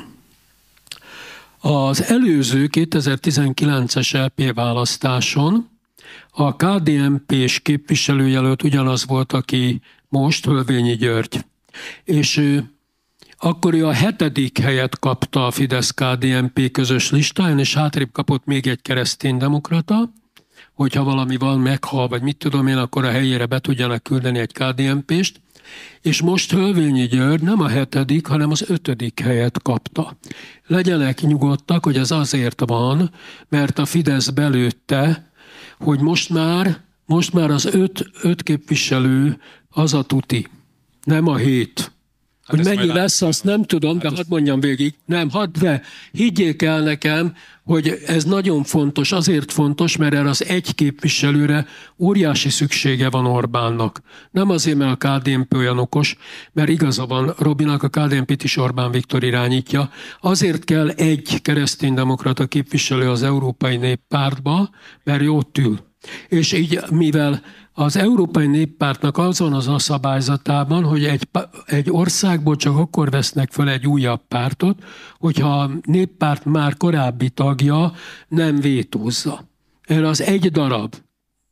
[SPEAKER 2] az előző 2019-es LP választáson a KDNP-s képviselőjelölt ugyanaz volt, aki most, Hölvényi György. És akkor ő a 7. helyet kapta a Fidesz-KDNP közös listáján, és hátrébb kapott még egy kereszténydemokrata, hogyha valami van, meghal, vagy mit tudom én, akkor a helyére be tudjanak küldeni egy KDNP-st. És most Hölvényi György nem a 7., hanem az 5. helyet kapta. Legyenek nyugodtak, hogy ez azért van, mert a Fidesz belőtte, hogy most már az 5 képviselő az a tuti, nem a 7. Hogy mennyi lesz, azt nem tudom, de hadd mondjam végig. Higgyék el nekem, hogy ez nagyon fontos, azért fontos, mert erre az egy képviselőre óriási szüksége van Orbánnak. Nem azért, mert a KDNP olyan okos, mert igaza van Robinak, a KDNP-t is Orbán Viktor irányítja. Azért kell egy kereszténydemokrata képviselő az Európai Néppártba, mert jót ül. És így, mivel az Európai Néppártnak azon az a szabályzatában, hogy egy országból csak akkor vesznek fel egy újabb pártot, hogyha a néppárt már korábbi tagja nem vétózza. Erre az egy darab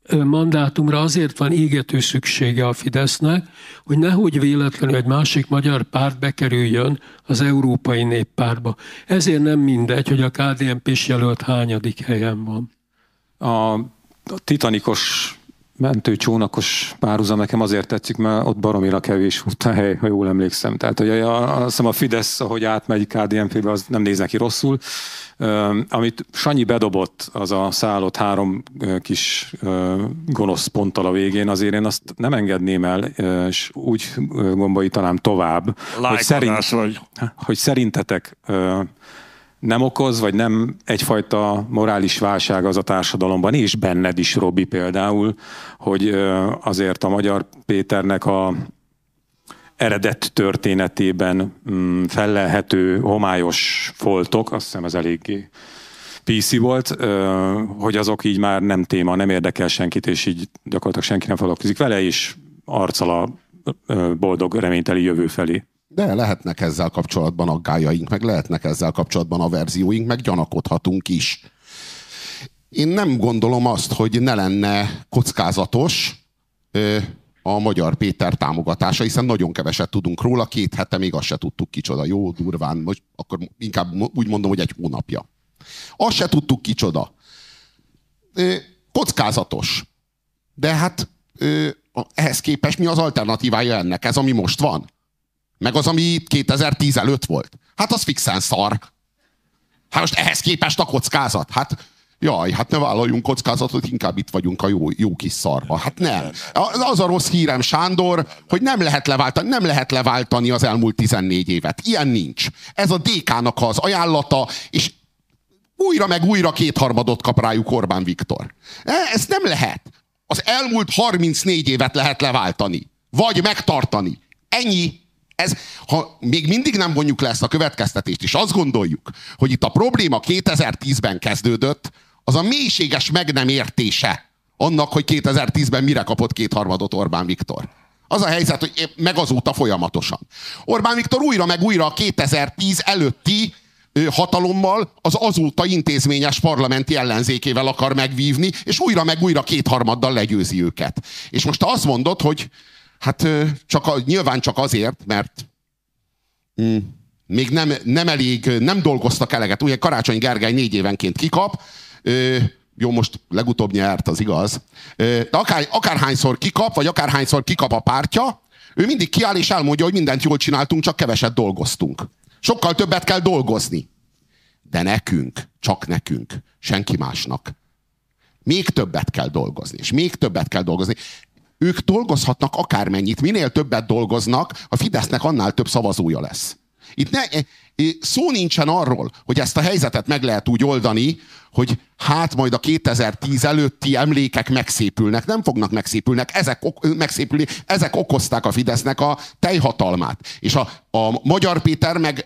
[SPEAKER 2] mandátumra azért van égető szüksége a Fidesznek, hogy nehogy véletlenül egy másik magyar párt bekerüljön az Európai Néppártba. Ezért nem mindegy, hogy a KDNP-s jelölt hányadik helyen van.
[SPEAKER 1] A titanikos mentőcsónakos párhuzam nekem azért tetszik, mert ott baromira kevés hely, ha jól emlékszem. Tehát, hogy azt hiszem a Fidesz, ahogy átmegy KDNP-be, az nem néz neki rosszul. Amit Sanyi bedobott, az a szállott 3 kis gonosz ponttal a végén, azért én azt nem engedném el, és úgy gombolítanám tovább, hogy szerintetek nem okoz, vagy nem egyfajta morális válság az a társadalomban, és benned is, Robi például, hogy azért a Magyar Péternek a eredet történetében fellelhető homályos foltok, azt hiszem ez eléggé PC volt, hogy azok így már nem téma, nem érdekel senkit, és így gyakorlatilag senki nem foglalkozik vele, és arccal a boldog, reményteli jövő felé.
[SPEAKER 5] De lehetnek ezzel kapcsolatban aggájaink, meg lehetnek ezzel kapcsolatban averzióink, meg gyanakodhatunk is. Én nem gondolom azt, hogy ne lenne kockázatos a Magyar Péter támogatása, hiszen nagyon keveset tudunk róla, 2 hete még azt se tudtuk kicsoda. Jó, durván, most akkor inkább úgy mondom, hogy 1 hónapja. Azt se tudtuk kicsoda. Kockázatos. De hát ehhez képest mi az alternatívája ennek? Ez, ami most van? Meg az, ami 2010 előtt volt? Hát az fixen szar. Hát most ehhez képest a kockázat? Hát jaj, hát ne vállaljunk kockázatot, inkább itt vagyunk a jó kis szarba. Hát nem. Az a rossz hírem, Sándor, hogy nem lehet leváltani az elmúlt 14 évet. Ilyen nincs. Ez a DK-nak az ajánlata, és újra meg újra 2/3 kap rájuk Orbán Viktor. Ez nem lehet. Az elmúlt 34 évet lehet leváltani. Vagy megtartani. Ennyi. Ha még mindig nem vonjuk le ezt a következtetést, és azt gondoljuk, hogy itt a probléma 2010-ben kezdődött, az a mélységes meg nem értése annak, hogy 2010-ben mire kapott 2/3 Orbán Viktor. Az a helyzet, hogy meg azóta folyamatosan. Orbán Viktor újra meg újra a 2010 előtti hatalommal az azóta intézményes parlamenti ellenzékével akar megvívni, és újra meg újra 2/3 legyőzi őket. És most te azt mondod, hogy hát nyilván csak azért, mert még nem dolgoztak eleget. Ugye Karácsony Gergely 4 évenként kikap, jó, most legutóbb nyert, az igaz, de akárhányszor kikap, vagy akárhányszor kikap a pártja, ő mindig kiáll és elmondja, hogy mindent jól csináltunk, csak keveset dolgoztunk. Sokkal többet kell dolgozni. De nekünk, csak nekünk, senki másnak. Még többet kell dolgozni, és még többet kell dolgozni. Ők dolgozhatnak akármennyit, minél többet dolgoznak, a Fidesznek annál több szavazója lesz. Itt szó nincsen arról, hogy ezt a helyzetet meg lehet úgy oldani, hogy hát majd a 2010 előtti emlékek megszépülnek. Nem fognak megszépülni. Ezek okozták a Fidesznek a teljhatalmát. És a Magyar Péter meg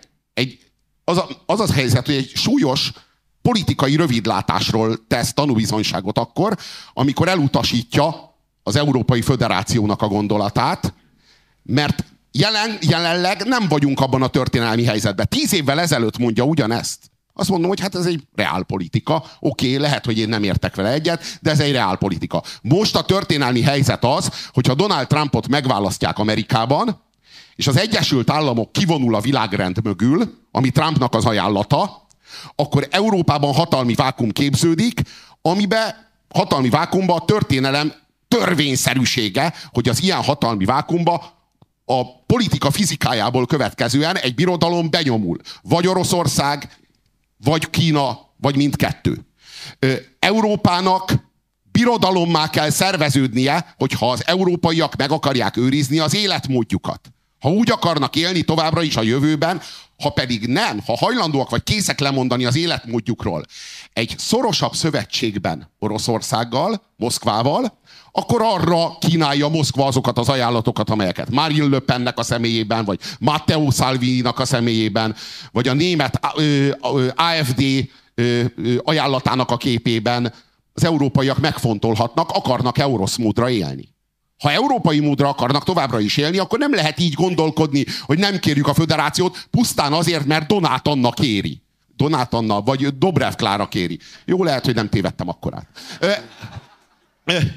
[SPEAKER 5] az helyzet, hogy egy súlyos politikai rövidlátásról tesz tanúbizonyságot akkor, amikor elutasítja az Európai Föderációnak a gondolatát, mert jelenleg nem vagyunk abban a történelmi helyzetben. 10 évvel ezelőtt mondja ugyanezt. Azt mondom, hogy hát ez egy reálpolitika. Oké, lehet, hogy én nem értek vele egyet, de ez egy reálpolitika. Most a történelmi helyzet az, hogyha Donald Trumpot megválasztják Amerikában, és az Egyesült Államok kivonul a világrend mögül, ami Trumpnak az ajánlata, akkor Európában hatalmi vákum képződik, amiben hatalmi vákumban a történelem törvényszerűsége, hogy az ilyen hatalmi vákumba a politika fizikájából következően egy birodalom benyomul. Vagy Oroszország, vagy Kína, vagy mindkettő. Európának birodalommá kell szerveződnie, hogyha az európaiak meg akarják őrizni az életmódjukat. Ha úgy akarnak élni továbbra is a jövőben, ha pedig nem, ha hajlandóak vagy készek lemondani az életmódjukról egy szorosabb szövetségben Oroszországgal, Moszkvával, akkor arra kínálja Moszkva azokat az ajánlatokat, amelyeket Marine Le Pennek a személyében, vagy Matteo Salvininak a személyében, vagy a német AfD ajánlatának a képében az európaiak megfontolhatnak, akarnak-e orosz módra élni. Ha európai módra akarnak továbbra is élni, akkor nem lehet így gondolkodni, hogy nem kérjük a föderációt, pusztán azért, mert Donát Anna kéri. Donát Anna, vagy Dobrev Klára kéri. Jó, lehet, hogy nem tévedtem akkorát.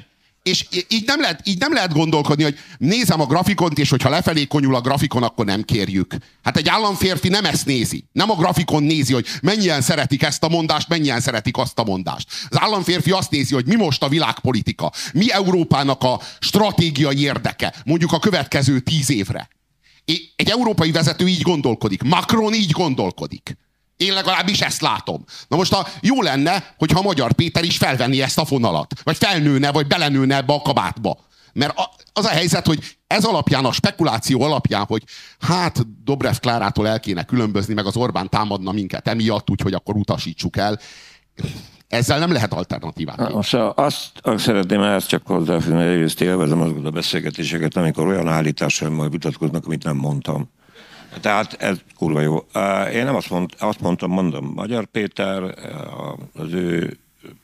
[SPEAKER 5] És így nem lehet gondolkodni, hogy nézem a grafikont, és hogyha lefelé konyul a grafikon, akkor nem kérjük. Hát egy államférfi nem ezt nézi. Nem a grafikon nézi, hogy mennyien szeretik ezt a mondást, mennyien szeretik azt a mondást. Az államférfi azt nézi, hogy mi most a világpolitika. Mi Európának a stratégiai érdeke, mondjuk a következő 10 évre. Egy európai vezető így gondolkodik. Macron így gondolkodik. Én legalábbis ezt látom. Na most jó lenne, hogyha Magyar Péter is felvenni ezt a fonalat. Vagy felnőne, vagy belenőne ebbe a kabátba. Mert az a helyzet, hogy ez alapján, a spekuláció alapján, hogy hát Dobrev Klárától el kéne különbözni, meg az Orbán támadna minket emiatt, úgyhogy akkor utasítsuk el. Ezzel nem lehet alternatívát.
[SPEAKER 4] Most azt szeretném ezt csak hozzáfűzni, hogy egyrészt élvezem azokat a beszélgetéseket, amikor olyan állításaimmal vitatkoznak, amit nem mondtam. Tehát ez kurva jó. Én nem azt mondom, Magyar Péter az ő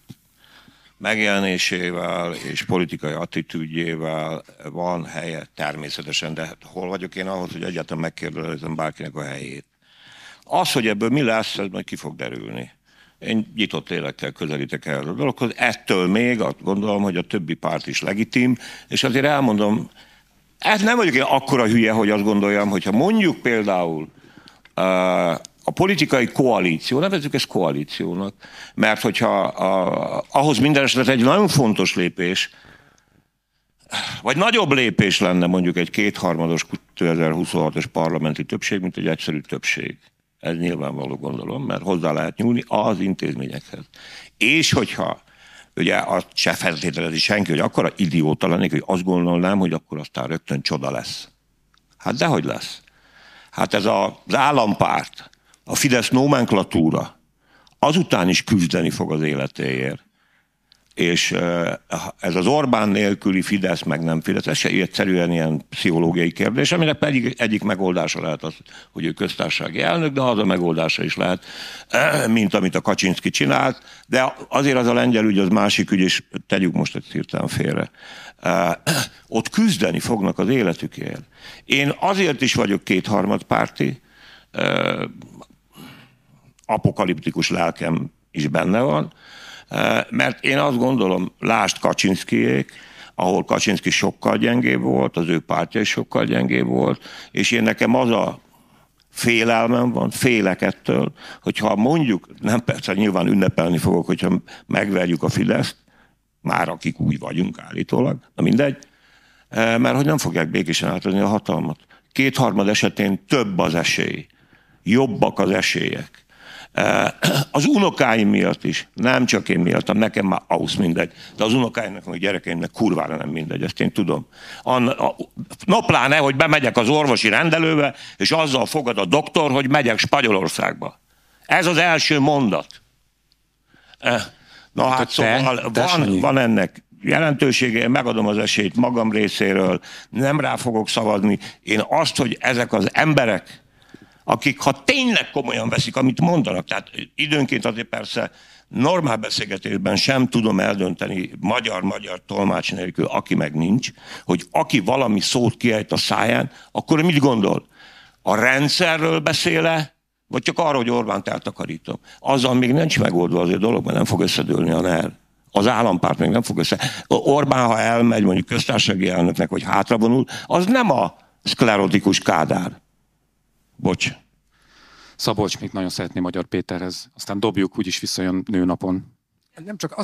[SPEAKER 4] megjelenésével és politikai attitűdjével van helye természetesen, de hol vagyok én ahhoz, hogy egyáltalán megkérdezem bárkinek a helyét. Az, hogy ebből mi lesz, ez majd ki fog derülni. Én nyitott lélekkel közelítek el a dologhoz. Ettől még azt gondolom, hogy a többi párt is legitim, és azért elmondom, nem vagyok én akkora hülye, hogy azt gondoljam, hogyha mondjuk például a politikai koalíció, nevezzük ezt koalíciónak, mert hogyha ahhoz minden esetben egy nagyon fontos lépés, vagy nagyobb lépés lenne mondjuk egy 2/3 2026-os parlamenti többség, mint egy egyszerű többség. Ez nyilvánvaló gondolom, mert hozzá lehet nyúlni az intézményekhez. És hogyha ugye azt se feltételezi senki, hogy akkora idióta lennék, hogy azt gondolnám, hogy akkor aztán rögtön csoda lesz. Hát dehogy lesz. Hát ez az állampárt, a Fidesz nomenklatúra azután is küzdeni fog az életéért. És ez az Orbán nélküli Fidesz, meg nem Fidesz, ez se egyszerűen ilyen pszichológiai kérdés, aminek pedig egyik megoldása lehet az, hogy ő köztársasági elnök, de az a megoldása is lehet, mint amit a Kaczynszki csinált, de azért az a lengyel ügy, az másik ügy, és tegyük most egy hirtelen félre. Ott küzdeni fognak az életükért. Én azért is vagyok 2/3 párti, apokaliptikus lelkem is benne van, mert én azt gondolom, lásd Kaczynszkijék, ahol Kaczynszki sokkal gyengébb volt, az ő pártja is sokkal gyengébb volt, és én nekem az a félelmem van, félek ettől, hogyha mondjuk, nem persze nyilván ünnepelni fogok, hogyha megverjük a Fideszt, már akik úgy vagyunk állítólag, na mindegy, mert hogy nem fogják békésen átadni a hatalmat. 2/3 esetén több az esély, jobbak az esélyek. Az unokáim miatt is, nem csak én miattam, nekem már ahhoz mindegy, de az unokáimnak, meg gyerekeimnek kurvára nem mindegy, ezt én tudom. Pláne, hogy bemegyek az orvosi rendelőbe, és azzal fogad a doktor, hogy megyek Spanyolországba. Ez az első mondat. Na hát szóval van ennek jelentősége, én megadom az esélyt magam részéről, nem rá fogok szavazni. Én azt, hogy ezek az emberek, akik ha tényleg komolyan veszik, amit mondanak, tehát időnként azért persze normál beszélgetésben sem tudom eldönteni magyar tolmács nélkül, aki meg nincs, hogy aki valami szót kiejt a száján, akkor mit gondol? A rendszerről beszél-e, vagy csak arról, hogy Orbánt eltakarítom? Azzal még nincs megoldva az a dolog, mert nem fog összedőlni a NER. Az állampárt még nem fog össze. Orbán, ha elmegy mondjuk köztársasági elnöknek, vagy hátravonul, az nem a szklerotikus Kádár. Bocs.
[SPEAKER 1] Szabolcs még nagyon szeretné Magyar Péterhez. Aztán dobjuk, úgyis visszajön nőnapon.
[SPEAKER 3] Nem csak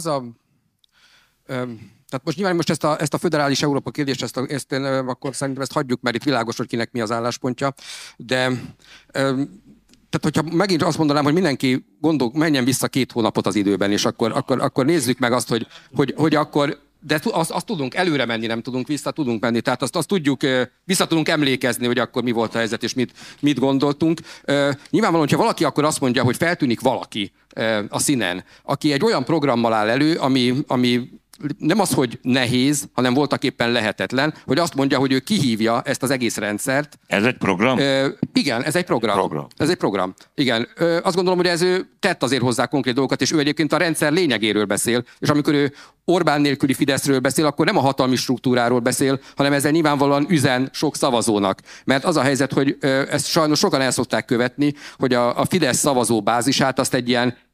[SPEAKER 3] tehát most nyilván ezt a föderális Európa kérdést, akkor szerintem ezt hagyjuk, mert itt világos, hogy kinek mi az álláspontja. De tehát, hogyha megint azt mondanám, hogy mindenki menjen vissza 2 hónapot az időben, és akkor nézzük meg azt, hogy akkor de azt tudunk előre menni, nem tudunk vissza, tudunk menni. Tehát azt tudjuk, vissza tudunk emlékezni, hogy akkor mi volt a helyzet, és mit gondoltunk. Nyilvánvalóan, hogyha valaki akkor azt mondja, hogy feltűnik valaki a színen, aki egy olyan programmal áll elő, ami nem az, hogy nehéz, hanem voltaképpen lehetetlen, hogy azt mondja, hogy ő kihívja ezt az egész rendszert.
[SPEAKER 4] Ez egy program?
[SPEAKER 3] Igen, ez egy program. Ez egy program. Igen. Azt gondolom, hogy ő tett azért hozzá konkrét dolgokat, és ő egyébként a rendszer lényegéről beszél, és amikor ő Orbán nélküli Fideszről beszél, akkor nem a hatalmi struktúráról beszél, hanem ezzel nyilvánvalóan üzen sok szavazónak. Mert az a helyzet, hogy ezt sajnos sokan el szokták követni, hogy a Fidesz szavazó bázisát azt egy ilyen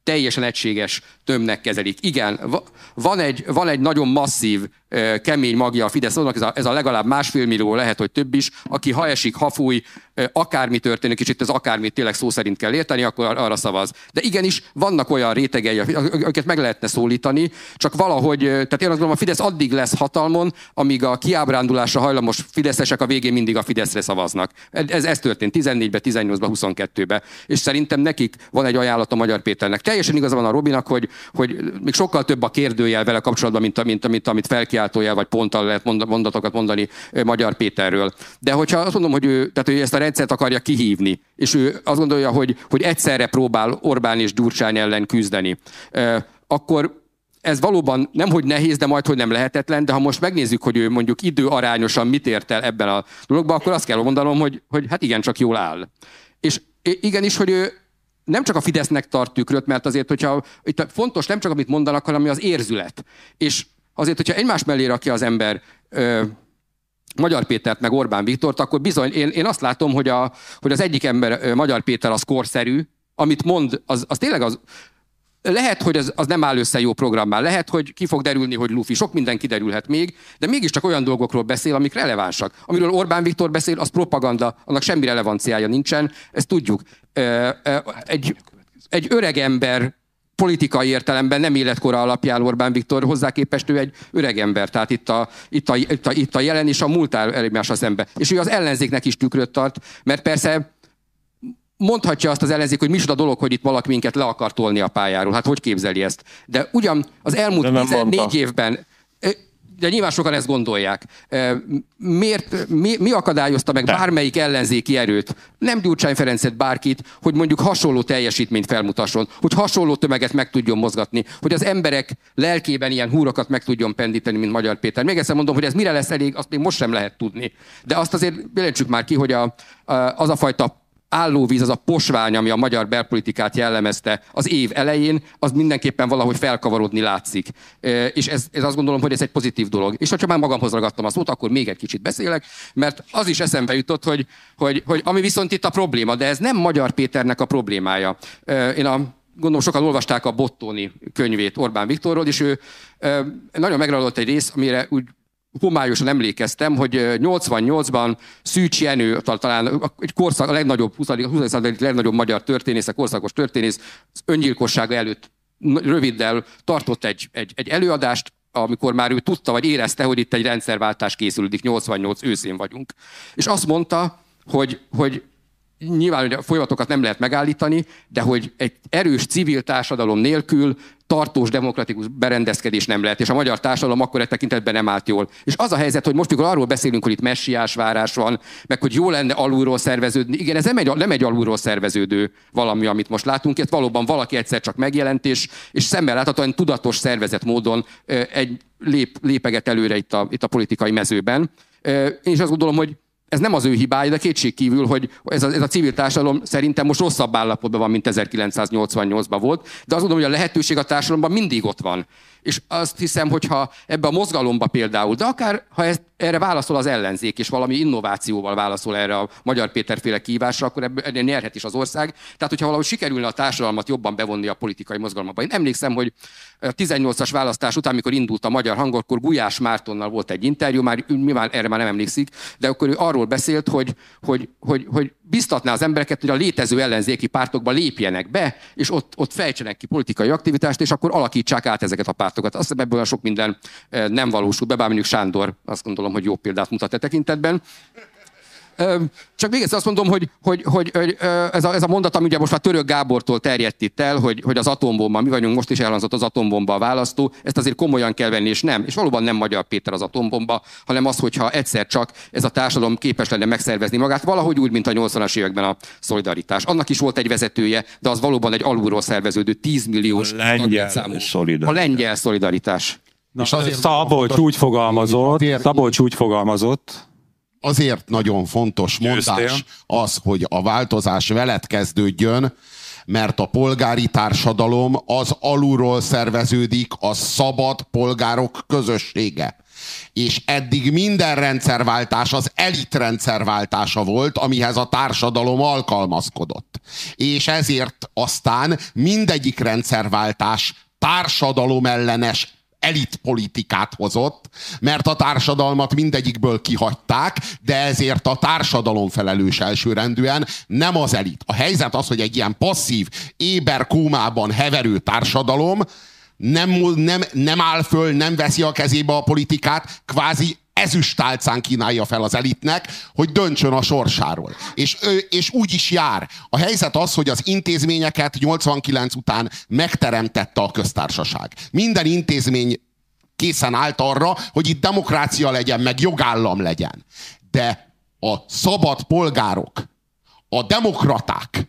[SPEAKER 3] teljesen egységes tömbnek kezelik. Igen, van egy nagyon masszív, kemény magja a Fidesznek, ez a legalább 1,5 millió, lehet, hogy több is, aki ha esik, ha fúj, akármi történik, és itt az akármit tényleg szó szerint kell érteni, akkor arra szavaz. De igenis, vannak olyan rétegei, akiket meg lehetne szólítani, csak valahogy, tehát én azt gondolom, a Fidesz addig lesz hatalmon, amíg a kiábrándulásra hajlamos fideszesek a végén mindig a Fideszre szavaznak. Ez történt 14-ben, 18-ban, 22-ben. És szerintem nekik van egy ajánlat a Magyar Péternek. Teljesen igaza van a Robinak, hogy még sokkal több a kérdőjel vele kapcsolatban, mint amit felkiáltójel vagy ponttal lehet mondatokat mondani Magyar Péterről. De hogyha azt mondom, hogy ő ezt a rendszert akarja kihívni, és ő azt gondolja, hogy egyszerre próbál Orbán és Gyurcsány ellen küzdeni, akkor ez valóban nemhogy nehéz, de majdhogy nem lehetetlen, de ha most megnézzük, hogy ő mondjuk időarányosan mit ért el ebben a dologban, akkor azt kell mondanom, hogy hát igencsak jól áll. És igenis, hogy ő nem csak a Fidesznek tart tükröt, mert azért, hogyha itt fontos nem csak amit mondanak, hanem az érzület. És azért, hogyha egymás mellé rakja az ember Magyar Pétert meg Orbán Viktort, akkor bizony én azt látom, hogy az egyik ember, Magyar Péter, az korszerű, amit mond, az tényleg az. Lehet, hogy az nem áll össze jó programmal, lehet, hogy ki fog derülni, hogy lufi, sok minden kiderülhet még, de mégiscsak olyan dolgokról beszél, amik relevánsak. Amiről Orbán Viktor beszél, az propaganda, annak semmi relevanciája nincsen, ezt tudjuk. Egy öreg ember politikai értelemben nem életkora alapján Orbán Viktor, hozzá képest ő egy öreg ember, tehát itt a jelen és a múltál egymásra szembe. És ő az ellenzéknek is tükröt tart, mert persze mondhatja azt az ellenzék, hogy micsoda dolog, hogy itt valaki minket le akar tolni a pályáról. Hát hogy képzeli ezt? De ugyan az elmúlt 14 évben, de nyilván sokan ezt gondolják. Mi akadályozta meg bármelyik ellenzéki erőt, nem Gyurcsány Ferencet, bárkit, hogy mondjuk hasonló teljesítményt felmutasson, hogy hasonló tömeget meg tudjon mozgatni, hogy az emberek lelkében ilyen húrokat meg tudjon pendíteni, mint Magyar Péter. Még egyszer mondom, hogy ez mire lesz elég, azt még most sem lehet tudni. De azt azért jelentsük már ki, hogy az a fajta állóvíz, az a posvány, ami a magyar belpolitikát jellemezte az év elején, az mindenképpen valahogy felkavarodni látszik. És ez azt gondolom, hogy ez egy pozitív dolog. És ha már magamhoz ragadtam a szót, akkor még egy kicsit beszélek, mert az is eszembe jutott, hogy ami viszont itt a probléma, de ez nem Magyar Péternek a problémája. Gondolom sokan olvasták a Bottoni könyvét Orbán Viktorról, és ő nagyon megragadott egy rész, amire úgy homályosan emlékeztem, hogy 88-ban Szűcs Jenő, talán egy korszak, a legnagyobb, 20. század legnagyobb magyar történész, korszakos történész, öngyilkossága előtt röviddel tartott egy előadást, amikor már ő tudta, vagy érezte, hogy itt egy rendszerváltás készülődik, 88 őszén vagyunk. És azt mondta, hogy nyilván hogy a folyamatokat nem lehet megállítani, de hogy egy erős civil társadalom nélkül tartós demokratikus berendezkedés nem lehet, és a magyar társadalom akkor egy tekintetben nem állt jól. És az a helyzet, hogy most, mikor arról beszélünk, hogy itt messiás várás van, meg hogy jó lenne alulról szerveződni, igen, ez nem egy alulról szerveződő valami, amit most látunk, itt valóban valaki egyszer csak megjelent, és szemmel láthatóan tudatos szervezett módon lépeget előre itt a politikai mezőben. Én is azt gondolom, hogy ez nem az ő hibája, de kétségkívül, hogy ez a civil társadalom szerintem most rosszabb állapotban van, mint 1988-ban volt, de azt gondolom, hogy a lehetőség a társadalomban mindig ott van. És azt hiszem, hogyha ebbe a mozgalomba például, de akár ha erre válaszol az ellenzék, és valami innovációval válaszol erre a Magyar Péter-féle kihívásra, akkor ebből nyerhet is az ország. Tehát, hogyha valahogy sikerülne a társadalmat jobban bevonni a politikai mozgalomba. Én emlékszem, hogy a 18-as választás után, amikor indult a Magyar Hang, akkor Gulyás Mártonnal volt egy interjú, erre már nem emlékszik, de akkor ő arról beszélt, hogy biztatná az embereket, hogy a létező ellenzéki pártokba lépjenek be, és ott fejtsenek ki politikai aktivitást, és akkor alakítsák át ezeket a pártokat. Azt hiszem, ebből sok minden nem valósul be, bár mondjuk Sándor azt gondolom, hogy jó példát mutat e tekintetben. Csak még egyszer azt mondom, hogy ez a mondat, ami ugye most már Török Gábortól terjedt itt el, hogy az atombomba, mi vagyunk most is elhangzott az atombomba a választó, ezt azért komolyan kell venni, és nem. És valóban nem Magyar Péter az atombomba, hanem az, hogyha egyszer csak ez a társadalom képes lenne megszervezni magát, valahogy úgy, mint a 80-as években a Szolidaritás. Annak is volt egy vezetője, de az valóban egy alulról szerveződő 10 milliós a lengyel Szolidaritás.
[SPEAKER 1] Na, és azért Szabolcs úgy fogalmazott,
[SPEAKER 5] azért nagyon fontos mondás az, hogy a változás veled kezdődjön, mert a polgári társadalom az alulról szerveződik, a szabad polgárok közössége. És eddig minden rendszerváltás az elit rendszerváltása volt, amihez a társadalom alkalmazkodott. És ezért aztán mindegyik rendszerváltás társadalomellenes elitpolitikát hozott, mert a társadalmat mindegyikből kihagyták, de ezért a társadalom felelős elsőrendűen, nem az elit. A helyzet az, hogy egy ilyen passzív, éber kómában heverő társadalom nem áll föl, nem veszi a kezébe a politikát, kvázi ezüstálcán kínálja fel az elitnek, hogy döntsön a sorsáról. És úgy is jár. A helyzet az, hogy az intézményeket 89 után megteremtette a köztársaság. Minden intézmény készen állt arra, hogy itt demokrácia legyen, meg jogállam legyen. De a szabad polgárok, a demokraták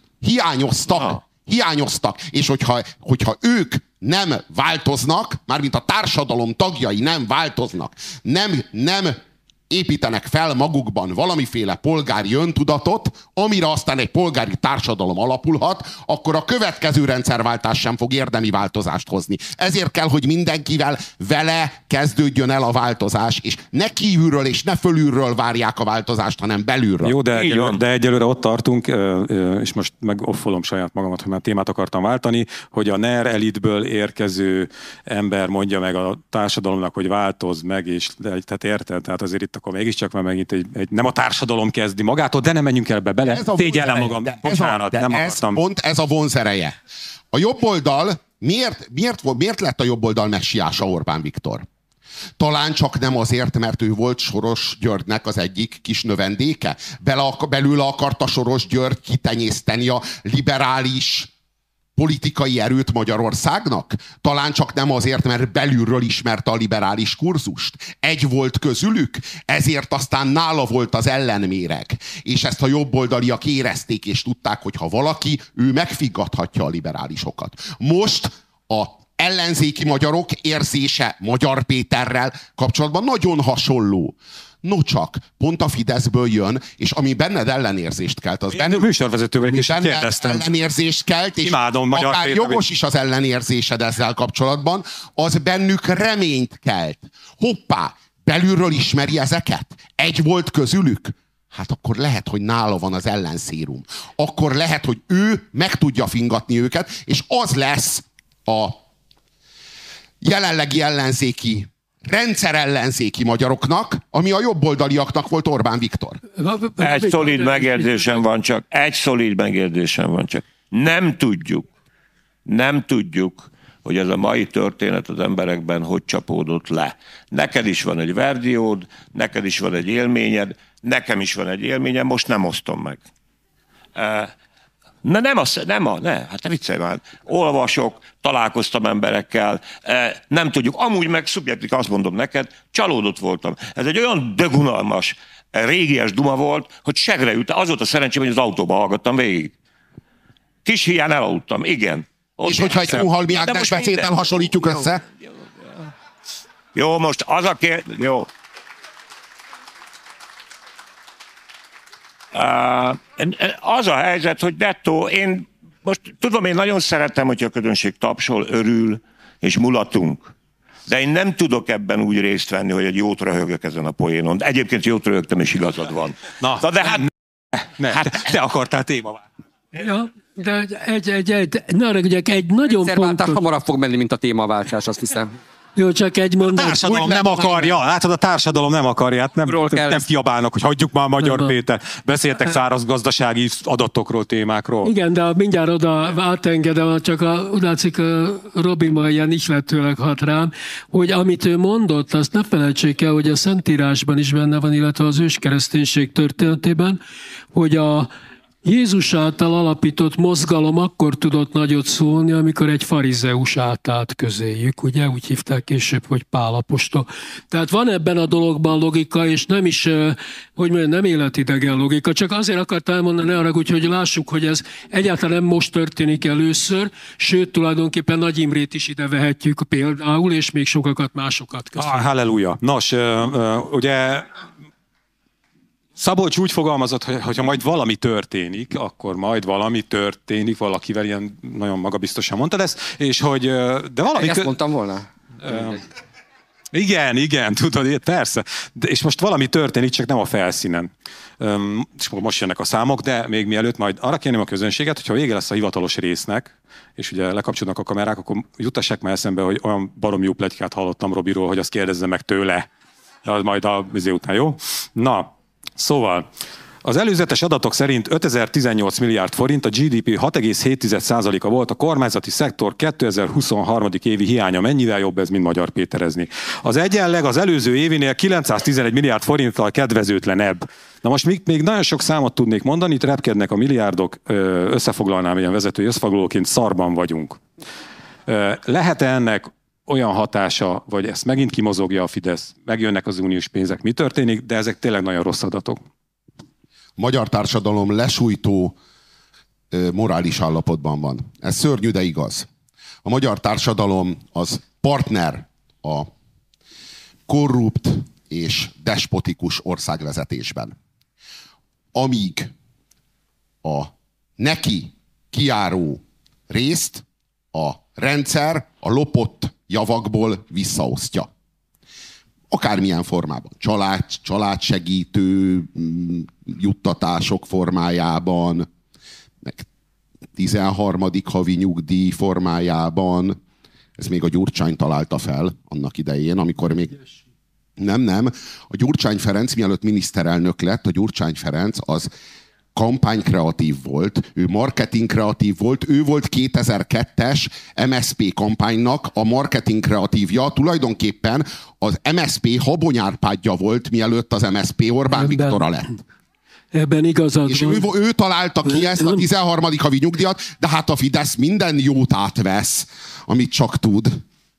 [SPEAKER 5] hiányoztak, és hogyha ők nem változnak, mármint a társadalom tagjai nem változnak, nem építenek fel magukban valamiféle polgári öntudatot, amire aztán egy polgári társadalom alapulhat, akkor a következő rendszerváltás sem fog érdemi változást hozni. Ezért kell, hogy mindenkivel vele kezdődjön el a változás, és ne kívülről és ne fölülről várják a változást, hanem belülről.
[SPEAKER 1] Jó, de egyelőre ott tartunk, és most meg offolom saját magamat, hogy már témát akartam váltani, hogy a NER elitből érkező ember mondja meg a társadalomnak, hogy változz meg, és tehát érted? Tehát azért itt akkor mégiscsak már megint nem a társadalom kezdi magától, de nem menjünk el bele. Tégyellem magam. Bocsánat, nem akartam.
[SPEAKER 5] Pont ez a vonzereje. A jobboldal, miért lett a jobboldal messiása Orbán Viktor? Talán csak nem azért, mert ő volt Soros Györgynek az egyik kis növendéke. Belőle akarta Soros György kitenyészteni a liberális politikai erőt Magyarországnak? Talán csak nem azért, mert belülről ismerte a liberális kurzust. Egy volt közülük, ezért aztán nála volt az ellenméreg. És ezt a jobboldaliak érezték, és tudták, hogy ha valaki, ő megfiggathatja a liberálisokat. Most a ellenzéki magyarok érzése Magyar Péterrel kapcsolatban nagyon hasonló. No csak, pont a Fideszből jön, és ami benned ellenérzést kelt, az benned
[SPEAKER 1] műsorvezetővel is kérdeztem.
[SPEAKER 5] Ellenérzést kelt, és
[SPEAKER 1] imádom,
[SPEAKER 5] akár jogos is az ellenérzésed ezzel kapcsolatban, az bennük reményt kelt. Hoppá, belülről ismeri ezeket? Egy volt közülük? Hát akkor lehet, hogy nála van az ellenszérum. Akkor lehet, hogy ő meg tudja fingatni őket, és az lesz a jelenlegi ellenzéki, rendszerellenzéki magyaroknak, ami a jobboldaliaknak volt Orbán Viktor.
[SPEAKER 4] Egy szolid megérzésem van csak. Nem tudjuk, hogy ez a mai történet az emberekben hogy csapódott le. Neked is van egy verdiód, neked is van egy élményed, nekem is van egy élményem, most nem osztom meg. Hát viccelj már. Olvasok, találkoztam emberekkel, nem tudjuk. Amúgy meg szubjektív, azt mondom neked, csalódott voltam. Ez egy olyan dögunalmas, régies duma volt, hogy segre ült. Az volt a szerencsém, hogy az autóba hallgattam végig. Kis hiány elaludtam, igen.
[SPEAKER 5] És hogyha egy Kunhalmi Ágnes beszéddel hasonlítjuk össze?
[SPEAKER 4] Jó, most az a Jó. Az a helyzet, hogy nettó, én nagyon szeretem, hogy a közönség tapsol, örül, és mulatunk. De én nem tudok ebben úgy részt venni, hogy egy jót röhögök ezen a poénon. De egyébként jót röhögtem, és igazad van. De hát...
[SPEAKER 1] te akartál témaváltást.
[SPEAKER 2] Ja, de egy nagyon
[SPEAKER 3] fontos... hamarabb fog menni, mint a témaváltás, azt hiszem.
[SPEAKER 2] Jó, csak egy mondat.
[SPEAKER 1] A társadalom nem akarja. Látod, a társadalom nem akarja. Hát nem kiabálnak, hogy hagyjuk már Magyar Péter. Beszéltek száraz gazdasági adatokról, témákról.
[SPEAKER 2] Igen, de mindjárt oda átengedem, csak úgy látszik, Robi ma ilyen ihletőleg hat rám, hogy amit ő mondott, azt ne felejtsék el, hogy a Szentírásban is benne van, illetve az őskereszténység történetében, hogy a Jézus által alapított mozgalom akkor tudott nagyot szólni, amikor egy farizeus átállt közéjük, ugye úgy hívták később, hogy Pál apostol. Tehát van ebben a dologban logika, és nem is, nem életidegen logika, csak azért akartam elmondani, ne haragudj, hogy lássuk, hogy ez egyáltalán nem most történik először, sőt, tulajdonképpen Nagy Imrét is ide vehetjük például, és még sokakat másokat.
[SPEAKER 1] Halleluja. Nos, ugye... Szabolcs úgy fogalmazott, hogy ha majd valami történik, akkor majd valami történik, valakivel ilyen nagyon magabiztosan mondta ezt, és hogy... De valami
[SPEAKER 3] ezt mondtam volna?
[SPEAKER 1] Igen, tudod, persze. És most valami történik, csak nem a felszínen. És most jönnek a számok, de még mielőtt majd arra kérném a közönséget, hogyha vége lesz a hivatalos résznek, és ugye lekapcsolnak a kamerák, akkor jutassák már eszembe, hogy olyan baromi jó pletykát hallottam Robiról, hogy azt kérdezze meg tőle. Majd a vizé után, jó? Na, szóval... Az előzetes adatok szerint 5018 milliárd forint, a GDP 6,7%-a volt, a kormányzati szektor 2023. évi hiánya. Mennyivel jobb ez, mint Magyar Péterezni? Az egyenleg az előző évinél 911 milliárd forinttal kedvezőtlenebb. Na most még nagyon sok számot tudnék mondani, itt repkednek a milliárdok, összefoglalnám ilyen vezetői összefoglalóként, szarban vagyunk. Lehet-e ennek olyan hatása, vagy ezt megint kimozogja a Fidesz, megjönnek az uniós pénzek, mi történik, de ezek tényleg nagyon rossz adatok.
[SPEAKER 5] Magyar társadalom lesújtó morális állapotban van. Ez szörnyű, de igaz. A magyar társadalom az partner a korrupt és despotikus országvezetésben. Amíg a neki kijáró részt a rendszer a lopott javakból visszaosztja. Akármilyen formában. Családsegítő juttatások formájában, meg 13. havi nyugdíj formájában. Ez még a Gyurcsány találta fel annak idején, amikor még... Nem. A Gyurcsány Ferenc, mielőtt miniszterelnök lett, a Gyurcsány Ferenc az kampánykreatív volt, ő marketingkreatív volt, ő volt 2002-es MSZP kampánynak a marketingkreatívja, tulajdonképpen az MSZP habonyárpádja volt, mielőtt az MSZP Orbán Viktora lett.
[SPEAKER 2] Ebben igazad
[SPEAKER 5] és
[SPEAKER 2] van.
[SPEAKER 5] ő találta ki ezt a 13. havi nyugdíjat, de hát a Fidesz minden jót átvesz, amit csak tud.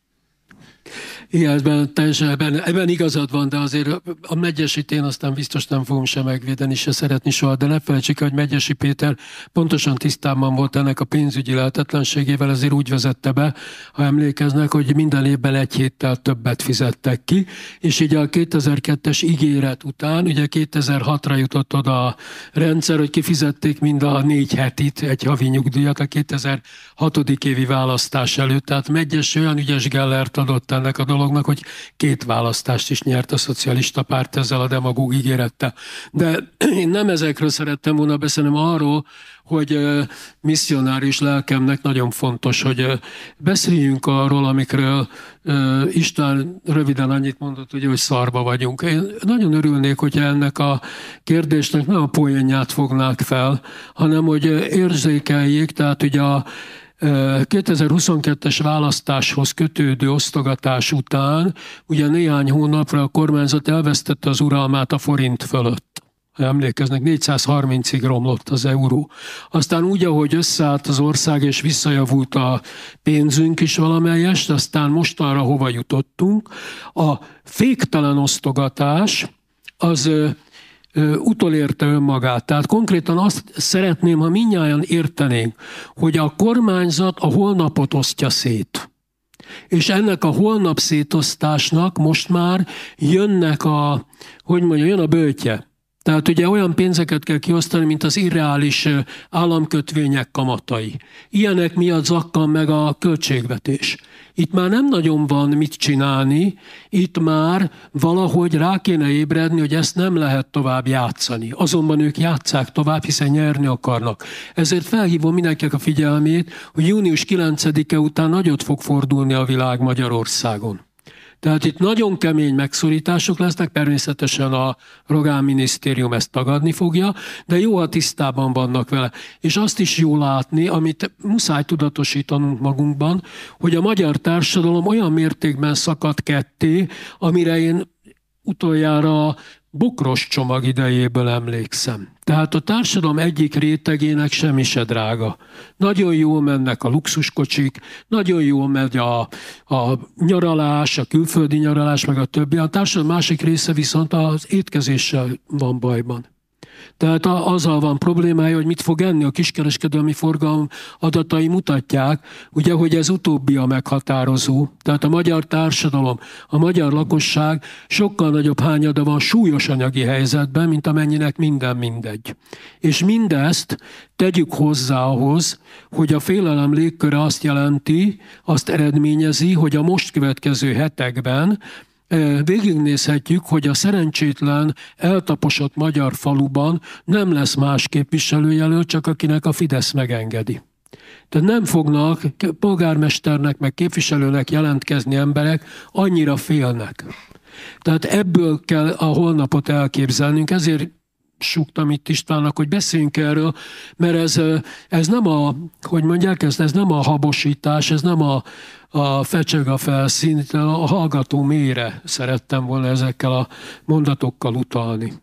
[SPEAKER 2] Igen, ebben igazad van, de azért a Medgyessy én aztán biztos nem fogom se megvédeni, se szeretni soha, de ne felejtsük, hogy Medgyessy Péter pontosan tisztában volt ennek a pénzügyi lehetetlenségével, ezért úgy vezette be, ha emlékeznek, hogy minden évben egy héttel többet fizettek ki, és így a 2002-es ígéret után, ugye 2006-ra jutott oda a rendszer, hogy kifizették mind a 4 hetit, egy havi nyugdíjat a 2006. évi választás előtt, tehát Medgyessy olyan ügyes gellert adott ennek a dolognak, hogy 2 választást is nyert a szocialista párt ezzel a demagóg ígérettel. De én nem ezekről szerettem volna beszélni, arról, hogy misszionárius lelkemnek nagyon fontos, hogy beszéljünk arról, amikről István röviden annyit mondott, ugye, hogy szarba vagyunk. Én nagyon örülnék, hogyha ennek a kérdésnek nem a poénját fognák fel, hanem hogy érzékeljék, tehát ugye a 2022-es választáshoz kötődő osztogatás után ugye néhány hónapra a kormányzat elvesztette az uralmát a forint fölött. Ha emlékeznek, 430-ig romlott az euró. Aztán úgy, ahogy összeállt az ország és visszajavult a pénzünk is valamelyest, aztán mostanra hova jutottunk. A féktelen osztogatás az utolérte önmagát. Tehát konkrétan azt szeretném, ha mindnyájan értenénk, hogy a kormányzat a holnapot osztja szét. És ennek a holnap szétosztásnak most már jön a böjtje. Tehát ugye olyan pénzeket kell kiosztani, mint az irreális államkötvények kamatai. Ilyenek miatt zakkan meg a költségvetés. Itt már nem nagyon van mit csinálni, itt már valahogy rá kéne ébredni, hogy ezt nem lehet tovább játszani. Azonban ők játsszák tovább, hiszen nyerni akarnak. Ezért felhívom mindenkinek a figyelmét, hogy június 9-e után nagyot fog fordulni a világ Magyarországon. Tehát itt nagyon kemény megszorítások lesznek, természetesen a Rogán minisztérium ezt tagadni fogja, de jó, ha tisztában vannak vele. És azt is jó látni, amit muszáj tudatosítanunk magunkban, hogy a magyar társadalom olyan mértékben szakadt ketté, amire én utoljára a bokros csomag idejéből emlékszem. Tehát a társadalom egyik rétegének semmi se drága. Nagyon jól mennek a luxuskocsik, nagyon jól megy a nyaralás, a külföldi nyaralás, meg a többi. A társadalom másik része viszont az étkezéssel van bajban. Tehát azzal van problémája, hogy mit fog enni. A kiskereskedelmi forgalom adatai mutatják, ugye, hogy ez utóbbi a meghatározó. Tehát a magyar társadalom, a magyar lakosság sokkal nagyobb hányada van súlyos anyagi helyzetben, mint amennyinek minden mindegy. És mindezt tegyük hozzá ahhoz, hogy a félelem légköre azt jelenti, azt eredményezi, hogy a most következő hetekben végignézhetjük, hogy a szerencsétlen, eltaposott magyar faluban nem lesz más képviselőjelölt, csak akinek a Fidesz megengedi. Tehát nem fognak polgármesternek, meg képviselőnek jelentkezni emberek, annyira félnek. Tehát ebből kell a holnapot elképzelnünk, ezért súgtam itt Istvánnak, hogy beszéljünk erről, mert ez nem hogy mondják ezt, ez nem a habosítás, ez nem a fecseg a felszín, a hallgató mélyre szerettem volna ezekkel a mondatokkal utalni.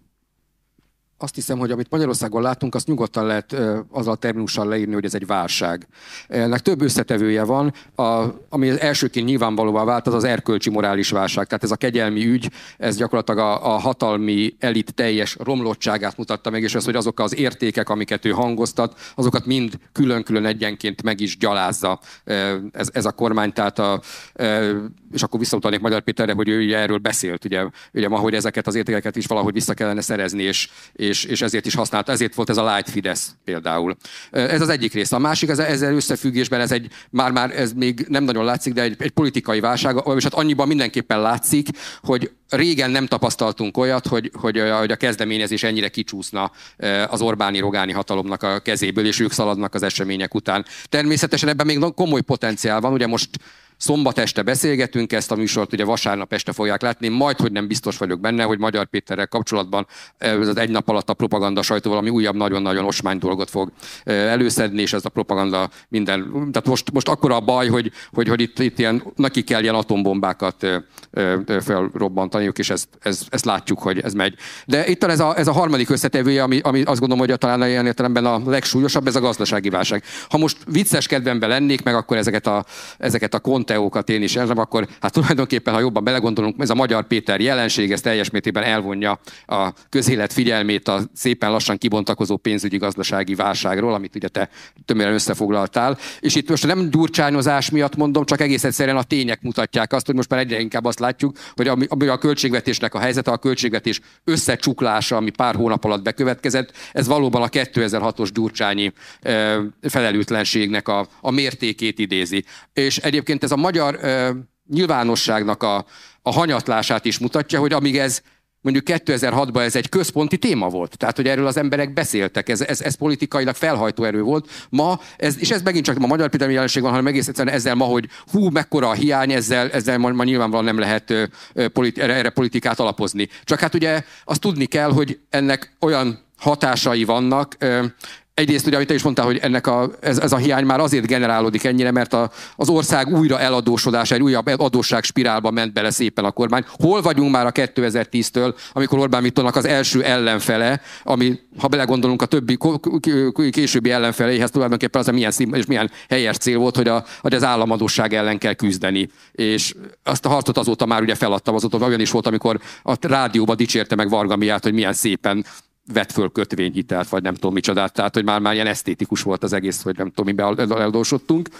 [SPEAKER 3] Azt hiszem, hogy amit Magyarországon látunk, azt nyugodtan lehet azzal a terminussal leírni, hogy ez egy válság. Ennek több összetevője van, ami elsőként nyilvánvalóvá vált, az erkölcsi morális válság. Tehát ez a kegyelmi ügy, ez gyakorlatilag a hatalmi elit teljes romlottságát mutatta meg, és az, hogy azok az értékek, amiket ő hangoztat, azokat mind külön-külön egyenként meg is gyalázza ez a kormány. Tehát és akkor visszautalnék Magyar Péterre, hogy ő erről beszélt, ugye ma, hogy ezeket az értékeket is valahogy vissza kellene szerezni, és ezért is használta, ezért volt ez a Light Fidesz például. Ez az egyik része. A másik, ezzel összefüggésben már ez még nem nagyon látszik, de egy politikai válság, és hát annyiban mindenképpen látszik, hogy régen nem tapasztaltunk olyat, hogy a kezdeményezés ennyire kicsúszna az Orbáni-Rogáni hatalomnak a kezéből, és ők szaladnak az események után. Természetesen ebben még komoly potenciál van, ugye most szombat este beszélgetünk, ezt a műsort ugye vasárnap este fogják látni, majdhogy nem biztos vagyok benne, hogy Magyar Péterrel kapcsolatban ez az egy nap alatt a propaganda sajtó valami újabb nagyon-nagyon osmány dolgot fog előszedni, és ez a propaganda minden. Tehát most akkora a baj, hogy itt ilyen, neki kell ilyen atombombákat felrobbantaniuk, és ezt látjuk, hogy ez megy. De itt ez a harmadik összetevője, ami azt gondolom, hogy talán ilyen értelemben a legsúlyosabb, ez a gazdasági válság. Ha most vicces kedvemben lennék, meg akkor ezeket a konteókat én is érzem, akkor hát tulajdonképpen, ha jobban belegondolunk, ez a Magyar Péter jelenség, ez teljes mértékben elvonja a közélet figyelmét a szépen lassan kibontakozó pénzügyi gazdasági válságról, amit ugye te tömören összefoglaltál. És itt most nem gyurcsányozás miatt mondom, csak egész egyszerűen a tények mutatják azt, hogy most már egyre inkább azt látjuk, hogy ami a költségvetésnek a helyzete, a költségvetés összecsuklása, ami pár hónap alatt bekövetkezett, ez valóban a 2006-os gyurcsányi felelőtlenségnek a mértékét idézi. És egyébként ez a magyar nyilvánosságnak a hanyatlását is mutatja, hogy amíg ez mondjuk 2006-ban ez egy központi téma volt. Tehát, hogy erről az emberek beszéltek, ez politikailag felhajtó erő volt. Ma, és ez megint csak a Magyar Péter jelenség van, hanem egész egyszerűen ezzel ma, hogy mekkora a hiány, ezzel ma nyilvánvalóan nem lehet erre politikát alapozni. Csak hát ugye azt tudni kell, hogy ennek olyan hatásai vannak. Egyrészt ugye, amit te is mondtál, hogy ez a hiány már azért generálódik ennyire, mert az ország újra eladósodása, egy újabb adósságspirálba ment bele szépen a kormány. Hol vagyunk már a 2010-től, amikor Orbán Viktornak az első ellenfele, ami, ha belegondolunk a többi későbbi ellenfeleihez, tulajdonképpen az milyen helyes cél volt, hogy az államadósság ellen kell küzdeni. És azt a harcot azóta már ugye feladtam, azóta olyan is volt, amikor a rádióban dicsérte meg Varga Miát, hogy milyen szépen vett föl kötvényhitelt, vagy nem tudom micsodát, tehát hogy már ilyen esztétikus volt az egész, hogy nem tudom, miben eldósodtunk.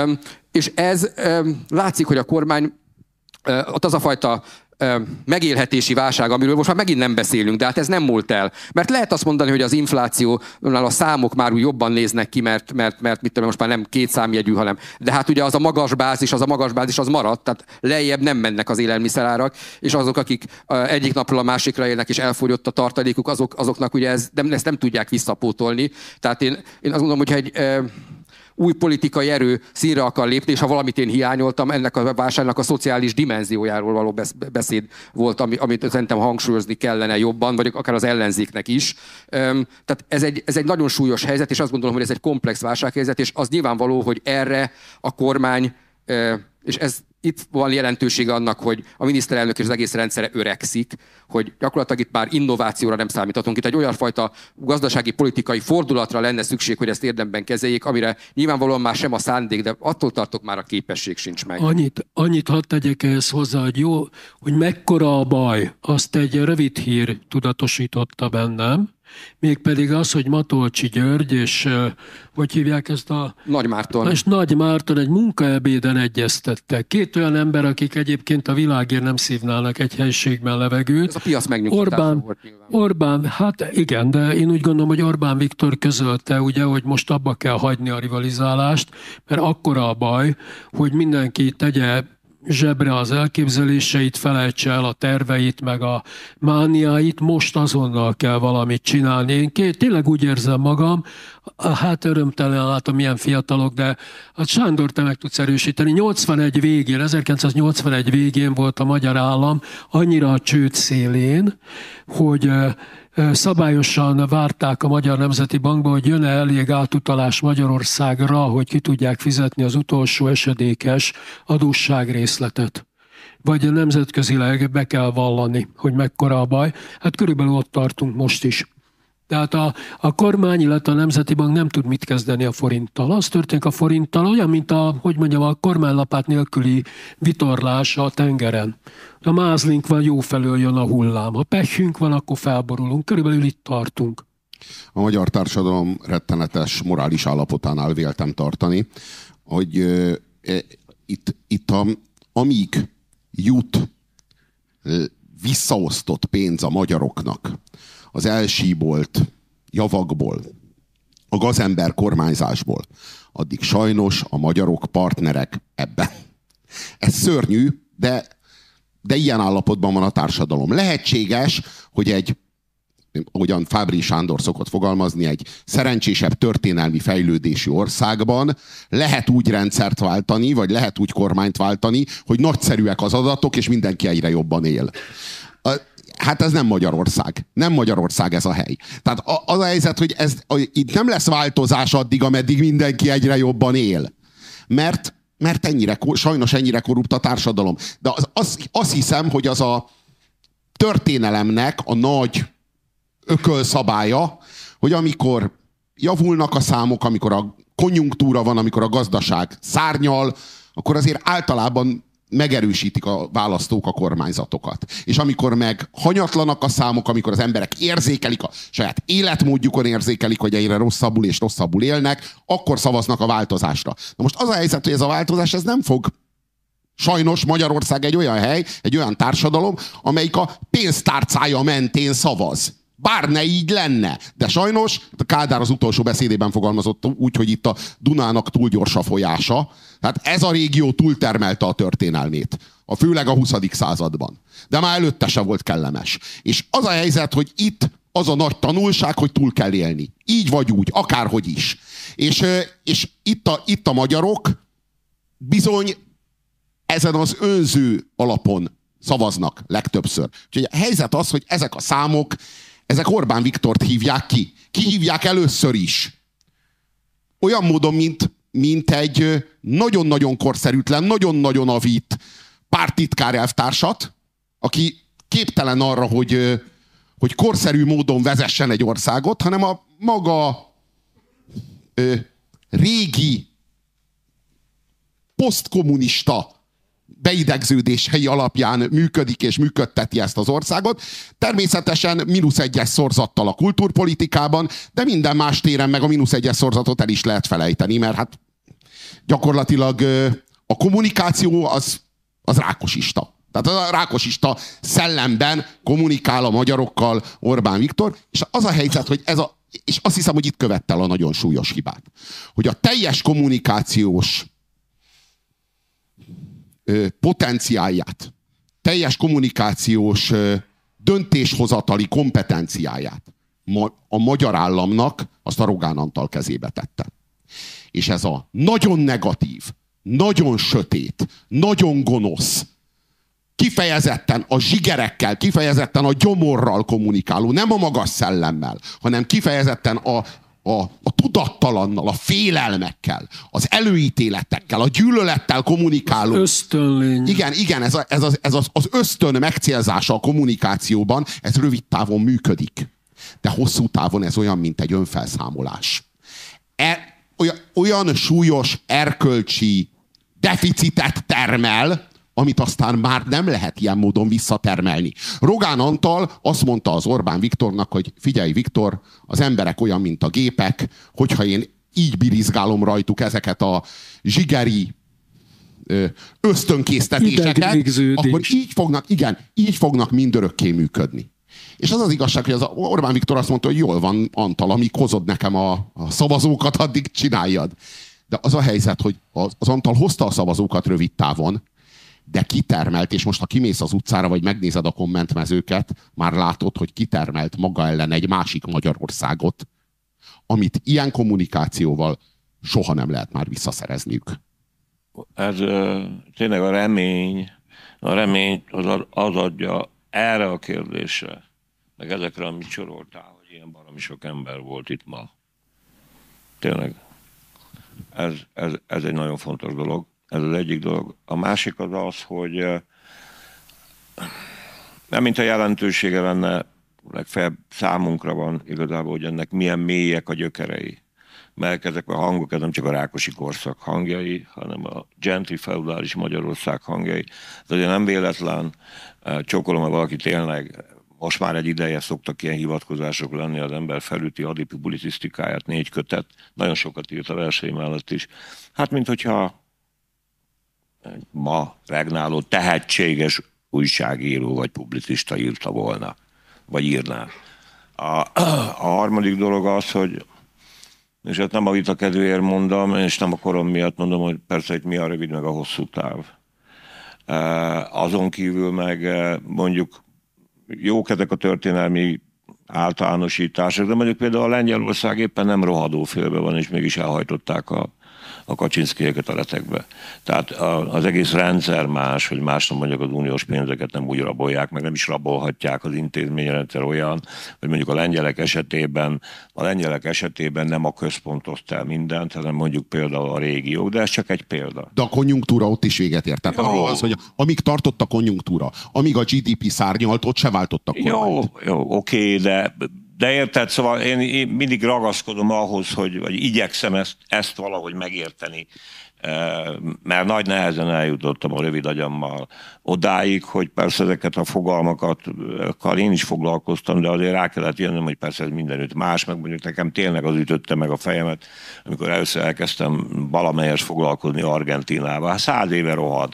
[SPEAKER 3] És ez látszik, hogy a kormány ott az a fajta megélhetési válság, amiről most már megint nem beszélünk, de hát ez nem múlt el. Mert lehet azt mondani, hogy az inflációnál a számok már úgy jobban néznek ki, mert mit tudom, most már nem két számjegyű, hanem. De hát ugye az a magas bázis az maradt, tehát lejjebb nem mennek az élelmiszerárak, és azok, akik egyik napról a másikra élnek, és elfogyott a tartalékuk, azoknak ugye ezt nem tudják visszapótolni. Tehát én azt gondolom, hogyha egy új politikai erő színre akar lépni, és ha valamit én hiányoltam, ennek a válságnak a szociális dimenziójáról való beszéd volt, amit szerintem hangsúlyozni kellene jobban, vagy akár az ellenzéknek is. Tehát ez egy nagyon súlyos helyzet, és azt gondolom, hogy ez egy komplex válsághelyzet, és az nyilvánvaló, hogy erre a kormány, és itt van jelentősége annak, hogy a miniszterelnök és az egész rendszere öregszik, hogy gyakorlatilag itt már innovációra nem számíthatunk. Itt egy olyan fajta gazdasági politikai fordulatra lenne szükség, hogy ezt érdemben kezeljék, amire nyilvánvalóan már sem a szándék, de attól tartok már a képesség sincs meg.
[SPEAKER 2] Annyit hadd tegyek ehhez hozzá, hogy mekkora a baj, azt egy rövid hír tudatosította bennem, mégpedig az, hogy Matolcsy György, és hogy hívják ezt a...
[SPEAKER 3] Nagy Márton.
[SPEAKER 2] És Nagy Márton egy munkaebéden egyeztettek. Két olyan ember, akik egyébként a világért nem szívnának egy helyiségben levegőt.
[SPEAKER 3] Ez a piac megnyugtatása volt nyilván.
[SPEAKER 2] Orbán, hát igen, de én úgy gondolom, hogy Orbán Viktor közölte, ugye, hogy most abba kell hagyni a rivalizálást, mert akkora a baj, hogy mindenki tegye zsebre az elképzeléseit, felejtse el a terveit, meg a mániáit, most azonnal kell valamit csinálni. Én tényleg úgy érzem magam, hát örömtelen látom, milyen fiatalok, de hát Sándor, te meg tudsz erősíteni. 1981 végén volt a magyar állam annyira a csőd szélén, hogy szabályosan várták a Magyar Nemzeti Bankba, hogy jön-e elég átutalás Magyarországra, hogy ki tudják fizetni az utolsó esedékes adósságrészletet. Vagy nemzetközileg be kell vallani, hogy mekkora a baj. Hát körülbelül ott tartunk most is. Tehát a kormány, illetve a Nemzeti Bank nem tud mit kezdeni a forinttal. Az történik a forinttal olyan, mint a kormánylapát nélküli vitorlás a tengeren. Ha mázlink van, jó felől jön a hullám. Ha pehünk van, akkor felborulunk. Körülbelül itt tartunk.
[SPEAKER 5] A magyar társadalom rettenetes morális állapotánál véltem tartani, hogy amíg jut visszaosztott pénz a magyaroknak az elsíbolt javakból, a gazember kormányzásból, addig sajnos a magyarok partnerek ebben. Ez szörnyű, de ilyen állapotban van a társadalom. Lehetséges, hogy ahogyan Fábry Sándor szokott fogalmazni, egy szerencsésebb történelmi fejlődési országban lehet úgy rendszert váltani, vagy lehet úgy kormányt váltani, hogy nagyszerűek az adatok, és mindenki egyre jobban él. Hát ez nem Magyarország. Nem Magyarország ez a hely. Tehát az a helyzet, hogy itt nem lesz változás addig, ameddig mindenki egyre jobban él. Mert sajnos ennyire korrupt a társadalom. De azt hiszem, hogy az a történelemnek a nagy ökölszabálya, hogy amikor javulnak a számok, amikor a konjunktúra van, amikor a gazdaság szárnyal, akkor azért általában megerősítik a választók a kormányzatokat. És amikor meg hanyatlanak a számok, amikor az emberek érzékelik, a saját életmódjukon érzékelik, hogy egyre rosszabbul és rosszabbul élnek, akkor szavaznak a változásra. Na most az a helyzet, hogy ez a változás ez nem fog. Sajnos Magyarország egy olyan hely, egy olyan társadalom, amelyik a pénztárcája mentén szavaz. Bár ne így lenne. De sajnos, Kádár az utolsó beszédében fogalmazott úgy, hogy itt a Dunának túl gyors a folyása. Tehát ez a régió túltermelte a történelmét. Főleg a 20. században. De már előtte se volt kellemes. És az a helyzet, hogy itt az a nagy tanulság, hogy túl kell élni. Így vagy úgy, akárhogy is. És itt a magyarok bizony ezen az önző alapon szavaznak legtöbbször. Úgyhogy a helyzet az, hogy ezek a számok, ezek Orbán Viktort hívják ki. Ki hívják először is. Olyan módon, mint egy nagyon-nagyon korszerűtlen, nagyon-nagyon avít párttitkár elvtársat, aki képtelen arra, hogy korszerű módon vezessen egy országot, hanem a maga régi posztkommunista beidegződései alapján működik és működteti ezt az országot. Természetesen -1-es szorzattal a kultúrpolitikában, de minden más téren meg a -1-es szorzatot el is lehet felejteni, mert hát gyakorlatilag a kommunikáció az rákosista. Tehát a rákosista szellemben kommunikál a magyarokkal Orbán Viktor, és az a helyzet, hogy és azt hiszem, hogy itt követte el a nagyon súlyos hibát, hogy a teljes kommunikációs potenciáját, teljes kommunikációs döntéshozatali kompetenciáját a magyar államnak azt a Rogán Antal kezébe tette. És ez a nagyon negatív, nagyon sötét, nagyon gonosz, kifejezetten a zsigerekkel, kifejezetten a gyomorral kommunikáló, nem a magas szellemmel, hanem kifejezetten a tudattalannal, a félelmekkel, az előítéletekkel, a gyűlölettel kommunikáló.
[SPEAKER 2] Ösztönlény.
[SPEAKER 5] Igen, ez az ösztön megcélzása a kommunikációban, ez rövid távon működik. De hosszú távon ez olyan, mint egy önfelszámolás. Olyan súlyos erkölcsi deficitet termel, amit aztán már nem lehet ilyen módon visszatermelni. Rogán Antal azt mondta az Orbán Viktornak, hogy figyelj Viktor, az emberek olyan, mint a gépek, hogyha én így birizgálom rajtuk ezeket a zsigeri ösztönkésztetéseket, akkor így fognak mindörökké működni. És az az igazság, hogy az Orbán Viktor azt mondta, hogy jól van Antal, amíg hozod nekem a szavazókat, addig csináljad. De az a helyzet, hogy az Antal hozta a szavazókat rövid távon, de kitermelt, és most ha kimész az utcára, vagy megnézed a kommentmezőket, már látod, hogy kitermelt maga ellen egy másik Magyarországot, amit ilyen kommunikációval soha nem lehet már visszaszerezniük.
[SPEAKER 4] Ez tényleg a remény az adja erre a kérdésre, meg ezekre, amit soroltál, hogy ilyen baromi sok ember volt itt ma. Tényleg. Ez egy nagyon fontos dolog. Ez az egyik dolog. A másik az, hogy nem mint a jelentősége lenne, legfeljebb számunkra van igazából, hogy ennek milyen mélyek a gyökerei. Mert ezek a hangok, ez nem csak a Rákosi korszak hangjai, hanem a gentry feudális Magyarország hangjai. Ez azért nem véletlen, csókolom, hogy valaki tényleg, most már egy ideje szoktak ilyen hivatkozások lenni, az ember felüti Adi publicisztikáját, 4 kötet, nagyon sokat írt a versei mellett is. Hát, mint hogyha ma regnáló tehetséges újságíró vagy publicista írta volna, vagy írná. A harmadik dolog az, hogy, és ezt nem a vita kedvéért mondom, és nem a korom miatt mondom, hogy persze itt mi a rövid, meg a hosszú táv. Azon kívül meg mondjuk jók ezek a történelmi általánosítások, de mondjuk például a Lengyelország éppen nem rohadó félbe van, és mégis elhajtották a Kaczynszkijeket a retekbe. Tehát az egész rendszer más, hogy másnak mondjuk az uniós pénzeket nem úgy rabolják, meg nem is rabolhatják, az intézményrendszer olyan, hogy mondjuk a lengyelek esetében nem a központ oszt el mindent, hanem mondjuk például a régiók, de ez csak egy példa.
[SPEAKER 5] De a konjunktúra ott is véget ért. Tehát arról az, hogy amíg tartott a konjunktúra, amíg a GDP szárnyalt, ott se váltottak kormányt.
[SPEAKER 4] Jó, oké, de érted, szóval én mindig ragaszkodom ahhoz, vagy igyekszem ezt valahogy megérteni, mert nagy nehezen eljutottam a rövid agyammal odáig, hogy persze ezeket a fogalmakkal én is foglalkoztam, de azért rá kellett jönnöm, hogy persze ez mindenütt más, meg mondjuk nekem tényleg az ütötte meg a fejemet, amikor először elkezdtem valamelyes foglalkozni Argentínával. 100 éve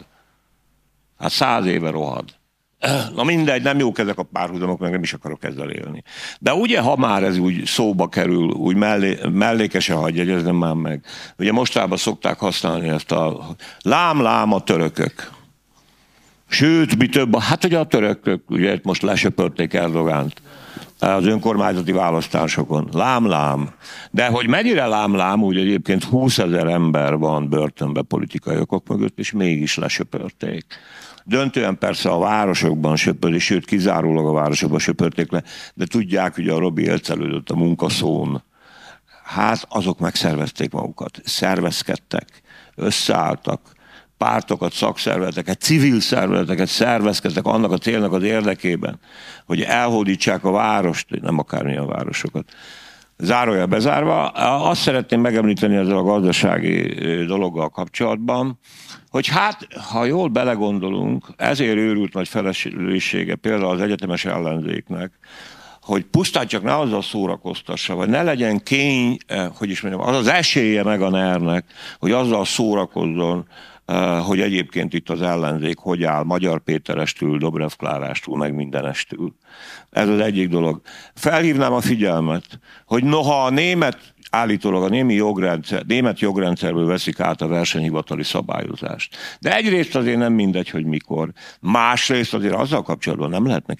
[SPEAKER 4] rohad. Na mindegy, nem jók ezek a párhuzamok, meg nem is akarok ezzel élni. De ugye, ha már ez úgy szóba kerül, úgy mellékesen hagy jegyezzem már meg. Ugye mostában szokták használni ezt a lám a törökök. Sőt, mi több, hát ugye a törökök, ugye most lesöpörték Erdogánt az önkormányzati választásokon. Lám. De hogy mennyire lám, úgy egyébként 20 000 ember van börtönbe politikai okok mögött, és mégis lesöpörték. Döntően persze a városokban söpörték, sőt kizárólag a városokban söpörték le, de tudják, ugye a Robi élcelődött a munkaszón. Hát azok megszervezték magukat, szervezkedtek, összeálltak, pártokat, szakszervezeteket, civil szervezeteket szervezkedtek annak a célnak az érdekében, hogy elhódítsák a várost, nem akármilyen városokat. Zárójel bezárva, azt szeretném megemlíteni ezzel a gazdasági dologgal kapcsolatban, hogy hát, ha jól belegondolunk, ezért őrült nagy felelőssége például az egyetemes ellenzéknek, hogy pusztán csak ne azzal szórakoztassa, vagy ne legyen az az esélye meg a NER-nek, hogy azzal szórakozzon, hogy egyébként itt az ellenzék hogy áll Magyar Péterestől, Dobrev Klárástól, meg mindenestől. Ez az egyik dolog. Felhívnám a figyelmet, hogy noha a állítólag a német jogrendszerből veszik át a versenyhivatali szabályozást. De egyrészt azért nem mindegy, hogy mikor. Másrészt azért azzal kapcsolatban nem lehetnek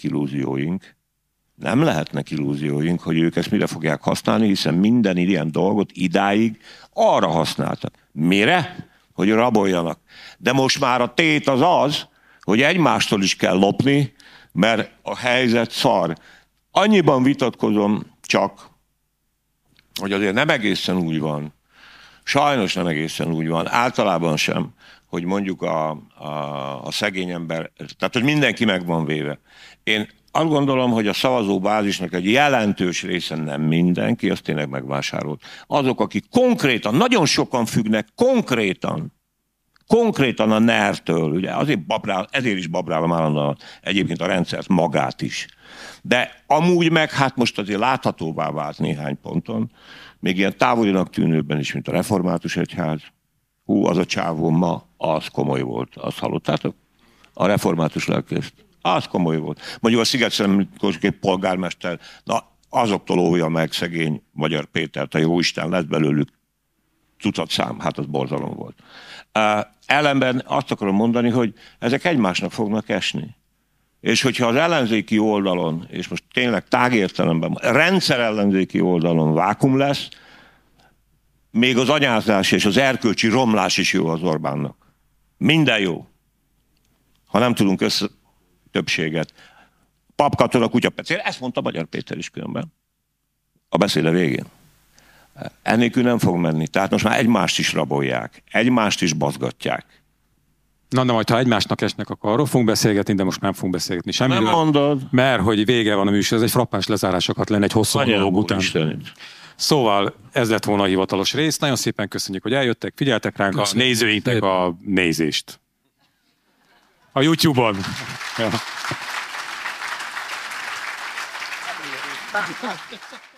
[SPEAKER 4] illúzióink, hogy ők ezt mire fogják használni, hiszen minden ilyen dolgot idáig arra használtak. Mire? Hogy raboljanak. De most már a tét az, hogy egymástól is kell lopni, mert a helyzet szar. Annyiban vitatkozom csak, hogy azért nem egészen úgy van. Sajnos nem egészen úgy van. Általában sem, hogy mondjuk a szegény ember, tehát hogy mindenki meg van véve. Én azt gondolom, hogy a szavazóbázisnak egy jelentős része, nem mindenki, azt tényleg megvásárolt. Azok, akik konkrétan, nagyon sokan függnek konkrétan a NER-től, ugye ezért is babrálom állandóan egyébként a rendszert magát is. De amúgy meg hát most azért láthatóvá vált néhány ponton, még ilyen távolinak tűnőben is, mint a református egyház. Az a csávó ma, az komoly volt. Azt hallottátok? A református lelkészt. Az komoly volt. Mondjuk a Sziget-Szentmiklósi polgármester, na azoktól óvja meg szegény Magyar Pétert, a jóisten lesz belőlük tucat szám, hát az borzalom volt. Ellenben azt akarom mondani, hogy ezek egymásnak fognak esni. És hogyha az ellenzéki oldalon, és most tényleg tágértelemben, rendszer ellenzéki oldalon vákum lesz, még az anyázás és az erkölcsi romlás is jó az Orbánnak. Minden jó. Ha nem tudunk többséget. Papkatona, kutyapecél, ezt mondta Magyar Péter is különben. A beszéde végén. Ennélkül nem fog menni. Tehát most már egymást is rabolják. Egymást is bazgatják.
[SPEAKER 1] Na, majd ha egymásnak esnek, akkor arról fogunk beszélgetni, de most nem fogunk beszélgetni semmiről.
[SPEAKER 4] Nem mondod.
[SPEAKER 1] Mert hogy vége van a műsor, ez egy frappáns lezárásokat lenne egy hosszú monológ után.
[SPEAKER 4] Istenit.
[SPEAKER 1] Szóval ez lett volna a hivatalos rész. Nagyon szépen köszönjük, hogy eljöttek, figyeltek ránk, a nézőinknek a nézést. A YouTube-on. Ja.